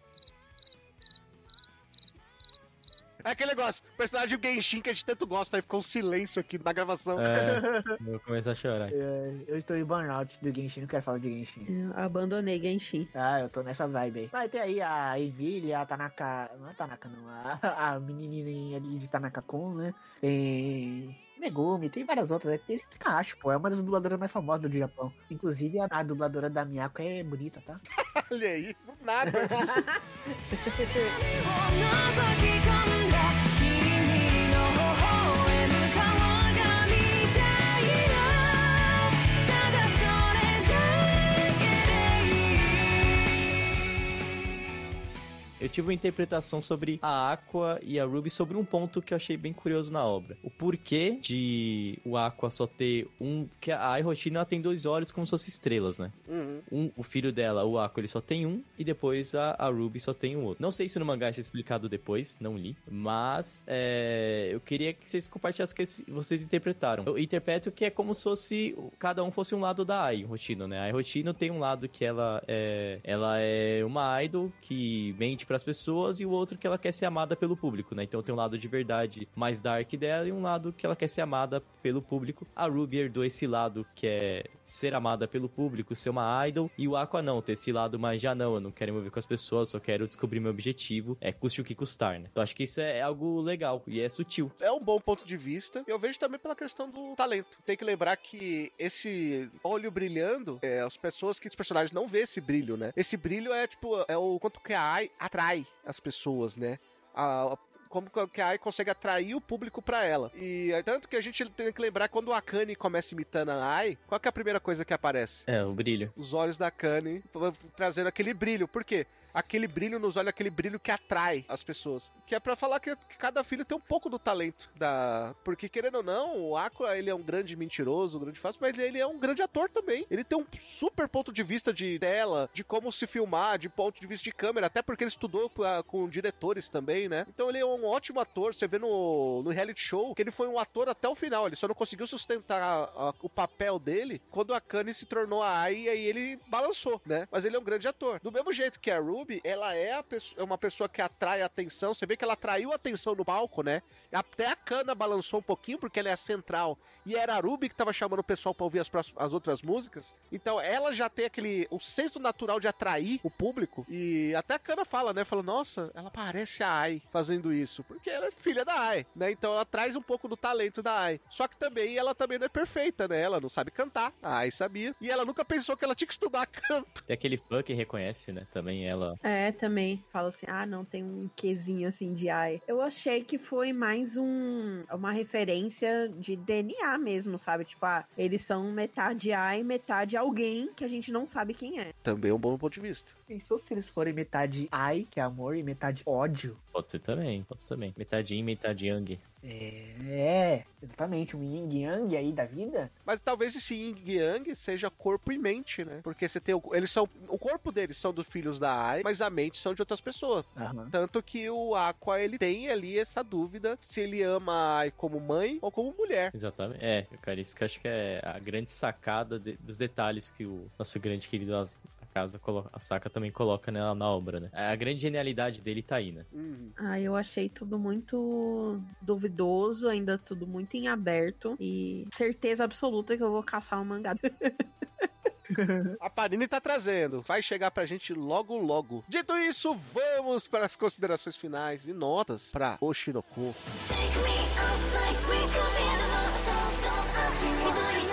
É aquele negócio, o personagem do Genshin que a gente tanto gosta, aí ficou um silêncio aqui na gravação. É, vou começar a chorar. É, eu estou em burnout do Genshin, não quero falar de Genshin. Eu abandonei Genshin. Ah, eu tô nessa vibe aí. Mas tem aí a Emília, a Tanaka... Não é Tanaka, não. A, a menininha ali de Tanaka-kun, né? Tem... Megumi, tem várias outras. Tem Takahashi, pô. É uma das dubladoras mais famosas do Japão. Inclusive, a, a dubladora da Miyako é bonita, tá? Olha aí, do nada. Eu tive uma interpretação sobre a Aqua e a Ruby sobre um ponto que eu achei bem curioso na obra. O porquê de o Aqua só ter um... Que a Ai Hoshino, ela tem dois olhos como se fossem estrelas, né? Uhum. Um, o filho dela, o Aqua, ele só tem um, e depois a, a Ruby só tem um outro. Não sei se no mangá isso é explicado depois, não li, mas é, eu queria que vocês compartilhassem o que vocês interpretaram. Eu interpreto que é como se fosse, cada um fosse um lado da Ai Hoshino, né? A Ai Hoshino tem um lado que ela é, ela é uma idol que mente para as pessoas, e o outro que ela quer ser amada pelo público, né? Então tem um lado de verdade mais dark dela e um lado que ela quer ser amada pelo público. A Ruby herdou esse lado que é ser amada pelo público, ser uma idol, e o Aqua não, ter esse lado mais já não, eu não quero me envolver com as pessoas, só quero descobrir meu objetivo, é custe o que custar, né? Eu acho que isso é algo legal e é sutil. É um bom ponto de vista. Eu vejo também pela questão do talento. Tem que lembrar que esse olho brilhando, é, as pessoas que os personagens não vê esse brilho, né? Esse brilho é tipo, é o quanto que a Ai atrai as pessoas, né? A, como que a Ai consegue atrair o público pra ela. E é tanto que a gente tem que lembrar quando a Akane começa imitando a Ai, qual que é a primeira coisa que aparece? É, o brilho. Os olhos da Akane trazendo aquele brilho. Por quê? Aquele brilho nos olhos, aquele brilho que atrai as pessoas. Que é pra falar que, que cada filho tem um pouco do talento da... Porque, querendo ou não, o Aqua, ele é um grande mentiroso, um grande falso, mas ele é um grande ator também. Ele tem um super ponto de vista de tela, de como se filmar, de ponto de vista de câmera, até porque ele estudou com, a, com diretores também, né? Então ele é um ótimo ator. Você vê no, no reality show que ele foi um ator até o final. Ele só não conseguiu sustentar a, a, o papel dele quando a Akane se tornou a Ai, e aí ele balançou, né? Mas ele é um grande ator. Do mesmo jeito que a Ru Ruby, ela é, a pessoa, é uma pessoa que atrai a atenção. Você vê que ela atraiu a atenção no palco, né? Até a Kana balançou um pouquinho, porque ela é a central. E era a Ruby que tava chamando o pessoal pra ouvir as, próximas, as outras músicas. Então ela já tem aquele... o senso natural de atrair o público. E até a Kana fala, né? Fala, nossa, ela parece a Ai fazendo isso. Porque ela é filha da Ai, né? Então ela traz um pouco do talento da Ai. Só que também ela também não é perfeita, né? Ela não sabe cantar. A Ai sabia. E ela nunca pensou que ela tinha que estudar canto. Tem aquele fã que reconhece, né? Também ela... É, também. Fala assim, ah, não, tem um quezinho assim de Ai. Eu achei que foi mais um... uma referência de D N A mesmo, sabe? Tipo, ah, eles são metade Ai, metade alguém que a gente não sabe quem é. Também é um bom ponto de vista. Pensou se eles forem metade Ai, que é amor, e metade ódio? Pode ser também, pode ser também. Metade Yin, metade Yang. É, exatamente, um yin yang aí da vida. Mas talvez esse yin yang seja corpo e mente, né? Porque você tem o, eles são, o corpo deles são dos filhos da Ai, mas a mente são de outras pessoas. Uhum. Tanto que o Aqua, ele tem ali essa dúvida se ele ama a Ai como mãe ou como mulher. Exatamente. É, cara, isso que eu acho que é a grande sacada de, dos detalhes que o nosso grande querido As, a casa, a Saka também coloca na, na obra, né? A grande genialidade dele tá aí, né? Uhum. Ah, eu achei tudo muito duvidoso, ainda tudo muito em aberto. E certeza absoluta que eu vou caçar um mangá. A Panini tá trazendo. Vai chegar pra gente logo, logo. Dito isso, vamos para as considerações finais e notas pra Oshinoko. Take me outside, we could be the ones who stop us.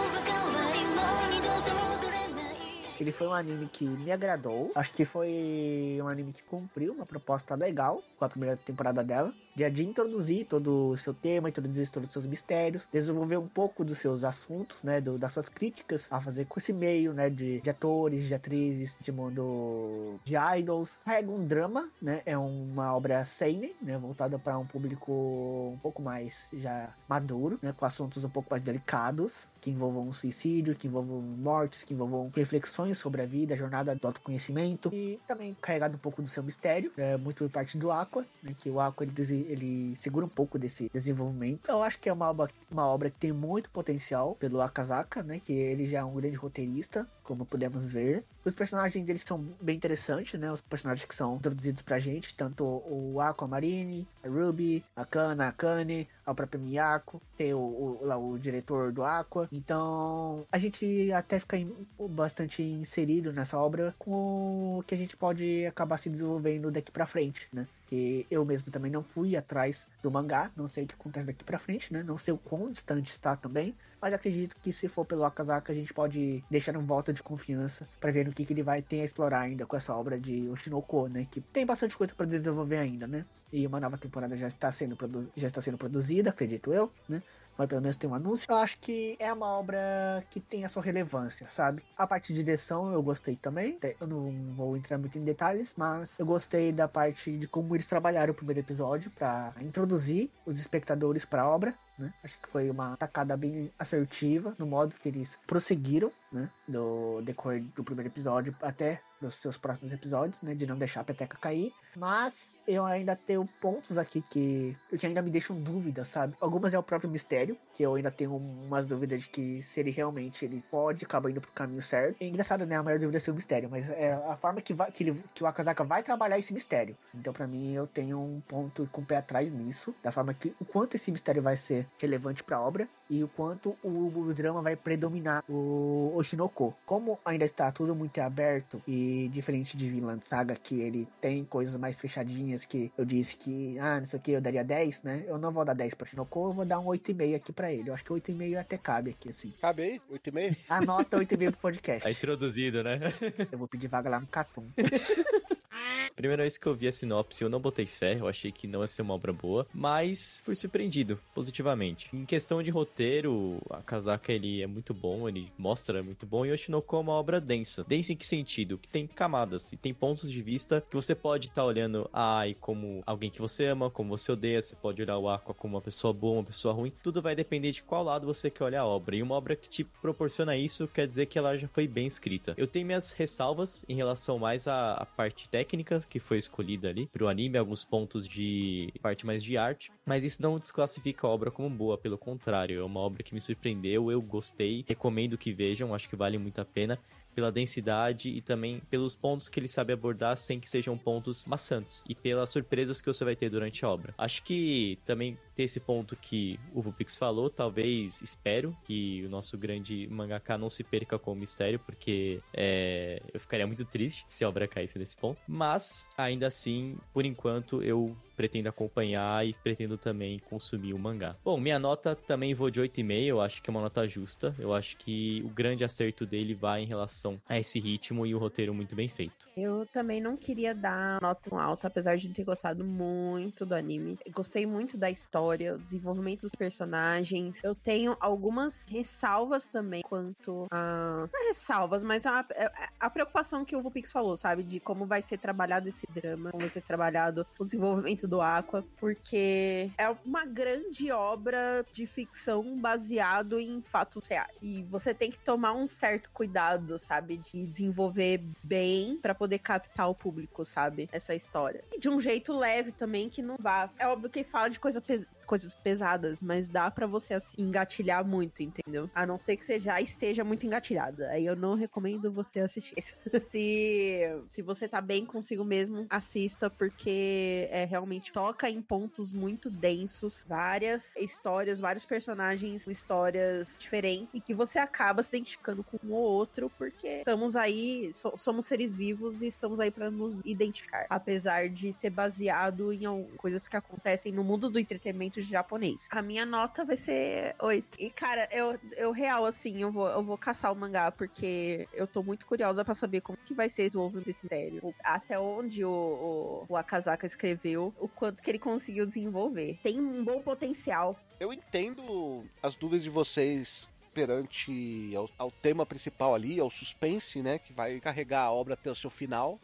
Ele foi um anime que me agradou. Acho que foi um anime que cumpriu uma proposta legal com a primeira temporada dela. De, de introduzir todo o seu tema, introduzir todos os seus mistérios, desenvolver um pouco dos seus assuntos, né, do, das suas críticas a fazer com esse meio, né, de, de atores, de atrizes, desse mundo de idols. Carrega um drama, né, é uma obra seinen, né, voltada para um público um pouco mais já maduro, né, com assuntos um pouco mais delicados, que envolvam suicídio, que envolvam mortes, que envolvam reflexões sobre a vida, a jornada do autoconhecimento, e também carregado um pouco do seu mistério, é muito por parte do Aqua, né, que o Aqua ele ele segura um pouco desse desenvolvimento. Eu acho que é uma obra, uma obra que tem muito potencial pelo Akazaka, né? Que ele já é um grande roteirista, como pudemos ver. Os personagens deles são bem interessantes, né? Os personagens que são introduzidos pra gente, tanto o Aquamarine, a Ruby, a Kana, a Kane, a própria Miyako, tem o, o, lá, o diretor do Aqua. Então, a gente até fica in, bastante inserido nessa obra com o que a gente pode acabar se desenvolvendo daqui pra frente, né? Que eu mesmo também não fui atrás do mangá, não sei o que acontece daqui pra frente, né? Não sei o quão distante está também, mas acredito que se for pelo Akazaka a gente pode deixar um voto de confiança pra ver no que, que ele vai ter a explorar ainda com essa obra de Oshinoko, né? Que tem bastante coisa pra desenvolver ainda, né? E uma nova temporada já está sendo, produ- já está sendo produzida, acredito eu, né? Mas pelo menos tem um anúncio. Eu acho que é uma obra que tem a sua relevância, sabe? A parte de direção eu gostei também. Eu não vou entrar muito em detalhes, mas eu gostei da parte de como eles trabalharam o primeiro episódio para introduzir os espectadores para a obra, né? Acho que foi uma tacada bem assertiva no modo que eles prosseguiram, né? Do decorrer do primeiro episódio até os seus próximos episódios, né? De não deixar a peteca cair. Mas eu ainda tenho pontos aqui que, que ainda me deixam dúvidas, sabe? Algumas é o próprio mistério, que eu ainda tenho umas dúvidas de que se ele realmente ele pode acabar indo pro caminho certo. É engraçado, né? A maior dúvida é ser o mistério, mas é a forma que, vai, que, ele, que o Akazaka vai trabalhar esse mistério. Então, pra mim, eu tenho um ponto com o pé atrás nisso, da forma que o quanto esse mistério vai ser relevante pra obra e o quanto o, o drama vai predominar o Oshinoko. Como ainda está tudo muito aberto e diferente de Vinland Saga, que ele tem coisas mais fechadinhas, que eu disse que, ah, não sei o que, eu daria dez, né? Eu não vou dar dez pra Oshinoko, eu vou dar um oito e meio aqui pra ele. Eu acho que oito e meio até cabe aqui, assim. Cabe aí? oito e meio? Anota oito e meio pro podcast. Tá introduzido, né? Eu vou pedir vaga lá no Catum. Primeira vez que eu vi a sinopse, eu não botei fé, eu achei que não ia ser uma obra boa, mas fui surpreendido, positivamente. Em questão de roteiro, a Akazaka, ele é muito bom, ele mostra muito bom, e o Oshinoko é uma obra densa. Densa em que sentido? Que tem camadas, e tem pontos de vista que você pode estar tá olhando a Ai como alguém que você ama, como você odeia, você pode olhar o Aqua como uma pessoa boa, uma pessoa ruim, tudo vai depender de qual lado você quer olhar a obra, e uma obra que te proporciona isso, quer dizer que ela já foi bem escrita. Eu tenho minhas ressalvas em relação mais à, à parte técnica, que foi escolhida ali pro anime, alguns pontos de parte mais de arte, mas isso não desclassifica a obra como boa, pelo contrário, é uma obra que me surpreendeu, eu gostei, recomendo que vejam, acho que vale muito a pena. pela densidade e também pelos pontos que ele sabe abordar sem que sejam pontos maçantes e pelas surpresas que você vai ter durante a obra. Acho que também tem esse ponto que o Vulpix falou, talvez, espero que o nosso grande mangaka não se perca com o mistério, porque é, eu ficaria muito triste se a obra caísse nesse ponto, mas ainda assim, por enquanto, eu pretendo acompanhar e pretendo também consumir o mangá. Bom, minha nota também vou de oito vírgula cinco, eu acho que é uma nota justa, eu acho que o grande acerto dele vai em relação a esse ritmo e o roteiro muito bem feito. Eu também não queria dar nota tão alta, apesar de ter gostado muito do anime. Eu gostei muito da história, o desenvolvimento dos personagens. Eu tenho algumas ressalvas também quanto a... Não é ressalvas, mas a, a, a preocupação que o Vulpix falou, sabe? De como vai ser trabalhado esse drama, como vai ser trabalhado o desenvolvimento do Aqua, porque é uma grande obra de ficção baseado em fatos reais. E você tem que tomar um certo cuidado, sabe? De desenvolver bem pra poder captar o público, sabe? Essa história. E de um jeito leve também, que não vá... É óbvio que fala de coisa pes... coisas pesadas, mas dá pra você, assim, engatilhar muito, entendeu? A não ser que você já esteja muito engatilhada. Aí eu não recomendo você assistir isso. se, se você tá bem consigo mesmo, assista, porque é realmente toca em pontos muito densos, várias histórias, vários personagens com histórias diferentes, e que você acaba se identificando com um ou outro, porque estamos aí, so, somos seres vivos e estamos aí pra nos identificar. Apesar de ser baseado em coisas que acontecem no mundo do entretenimento japonês. A minha nota vai ser oito. E, cara, eu, eu real, assim, eu vou, eu vou caçar o mangá, porque eu tô muito curiosa pra saber como que vai ser desenvolvido esse mistério. Até onde o, o, o Akazaka escreveu, o quanto que ele conseguiu desenvolver. Tem um bom potencial. Eu entendo as dúvidas de vocês perante ao, ao tema principal ali, ao suspense, né, que vai carregar a obra até o seu final,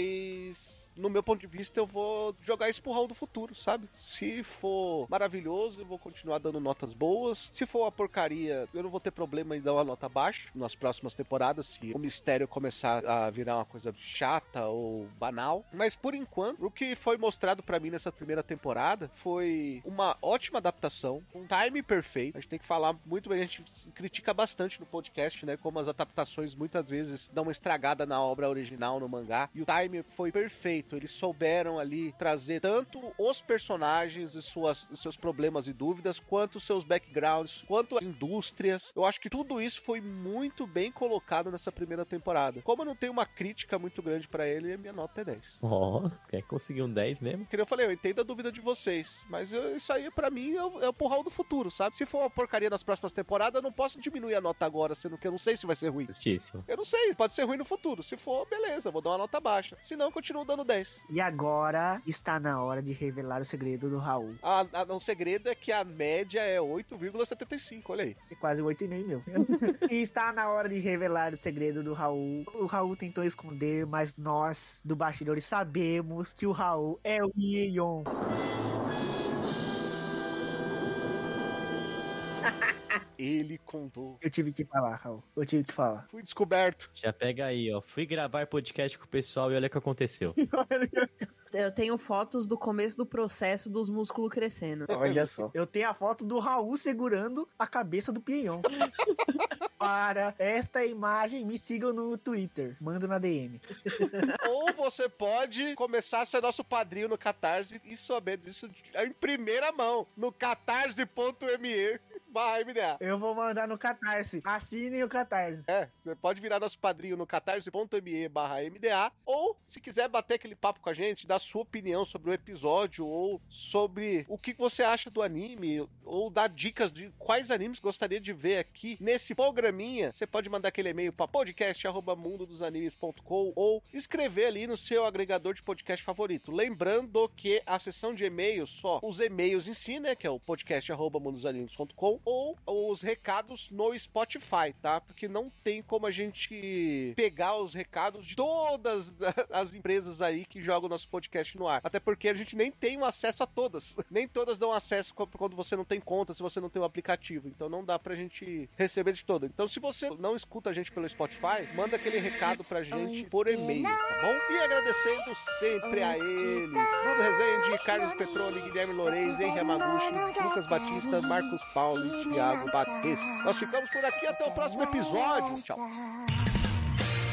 mas... no meu ponto de vista, eu vou jogar isso pro hall do futuro, sabe? Se for maravilhoso, eu vou continuar dando notas boas. Se for uma porcaria, eu não vou ter problema em dar uma nota baixa nas próximas temporadas, se o mistério começar a virar uma coisa chata ou banal. Mas, por enquanto, o que foi mostrado pra mim nessa primeira temporada foi uma ótima adaptação, um time perfeito. A gente tem que falar muito bem, a gente critica bastante no podcast, né? Como as adaptações muitas vezes dão uma estragada na obra original, no mangá. E o time foi perfeito. Eles souberam ali trazer tanto os personagens e suas, seus problemas e dúvidas, quanto os seus backgrounds, quanto as indústrias. Eu acho que tudo isso foi muito bem colocado nessa primeira temporada. Como eu não tenho uma crítica muito grande pra ele, a minha nota é dez. Ó, oh, quer conseguir um dez mesmo? Que eu falei, eu entendo a dúvida de vocês, mas eu, isso aí pra mim é o, é o porral do futuro, sabe? Se for uma porcaria nas próximas temporadas, eu não posso diminuir a nota agora, sendo que eu não sei se vai ser ruim. Justíssimo. Eu não sei, pode ser ruim no futuro. Se for, beleza, vou dar uma nota baixa. Se não, eu continuo dando dez. E agora está na hora de revelar o segredo do Raul. Ah, o segredo é que a média é oito vírgula setenta e cinco, olha aí. É quase oito vírgula cinco mil. E está na hora de revelar o segredo do Raul. O Raul tentou esconder, mas nós, do bastidores, sabemos que o Raul é o Yeon. Ele contou. Eu tive que falar, Raul. Eu tive que falar. Fui descoberto. Já pega aí, ó. Fui gravar podcast com o pessoal e olha o que aconteceu. Eu tenho fotos do começo do processo dos músculos crescendo. Olha só. Eu tenho a foto do Raul segurando a cabeça do Pieion. Para esta imagem, me sigam no Twitter. Mando na D M. Ou você pode começar a ser nosso padrinho no Catarse e saber disso em primeira mão. No catarse.me barra M D A. Eu vou mandar no Catarse. Assinem o Catarse. É, você pode virar nosso padrinho no catarse.me barra M D A. Ou, se quiser bater aquele papo com a gente, dar sua opinião sobre o episódio ou sobre o que você acha do anime, ou dar dicas de quais animes gostaria de ver aqui nesse programinha, você pode mandar aquele e-mail para podcast arroba mundo dos animes ponto com ou escrever ali no seu agregador de podcast favorito. Lembrando que a seção de e-mails, só os e-mails em si, né, que é o podcast arroba mundo dos animes ponto com, ou os recados no Spotify, tá? Porque não tem como a gente pegar os recados de todas as empresas aí que jogam o nosso podcast no ar. Até porque a gente nem tem um acesso a todas. Nem todas dão acesso quando você não tem conta, se você não tem o aplicativo. Então não dá pra gente receber de toda. Então se você não escuta a gente pelo Spotify, manda aquele recado pra gente por e-mail, tá bom? E agradecendo sempre a eles: Bruno Rezende, Carlos Petroni, Guilherme Lourenz, Henry Yamaguchi, Lucas Batista, Marcos Paulo e Thiago Batista. Nós ficamos por aqui, até o próximo episódio. Tchau.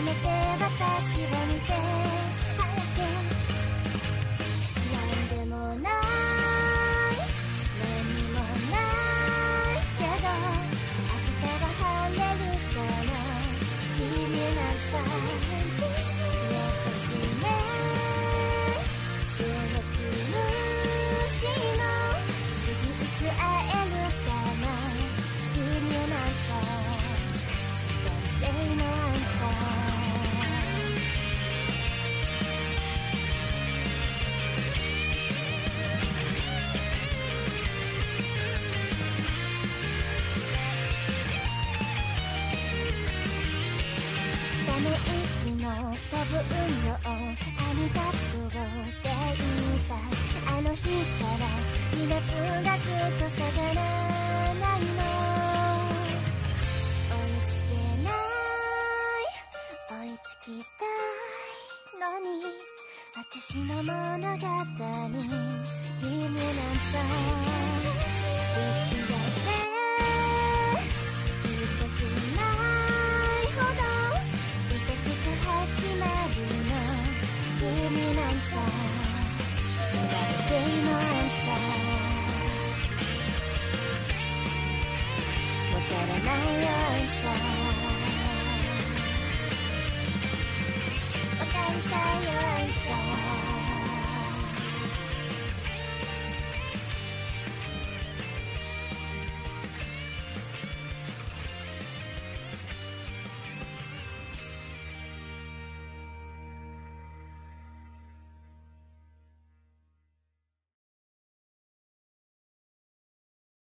めて私を見て早くなんでもない何にもないけど明日が晴れるから君なんさ優しいねすごく無視の次いつ会えるかな君なんさDon't say no answerため息の飛ぶ運動ありがとうって言ったあの日からにがつがずっと下がらないの追いつけない追いつきたいのに私の物語君なんさ生きがってぎこちないほど愛しく始まるの君なんさだけのアンサーわからないアンサーわかりたいよ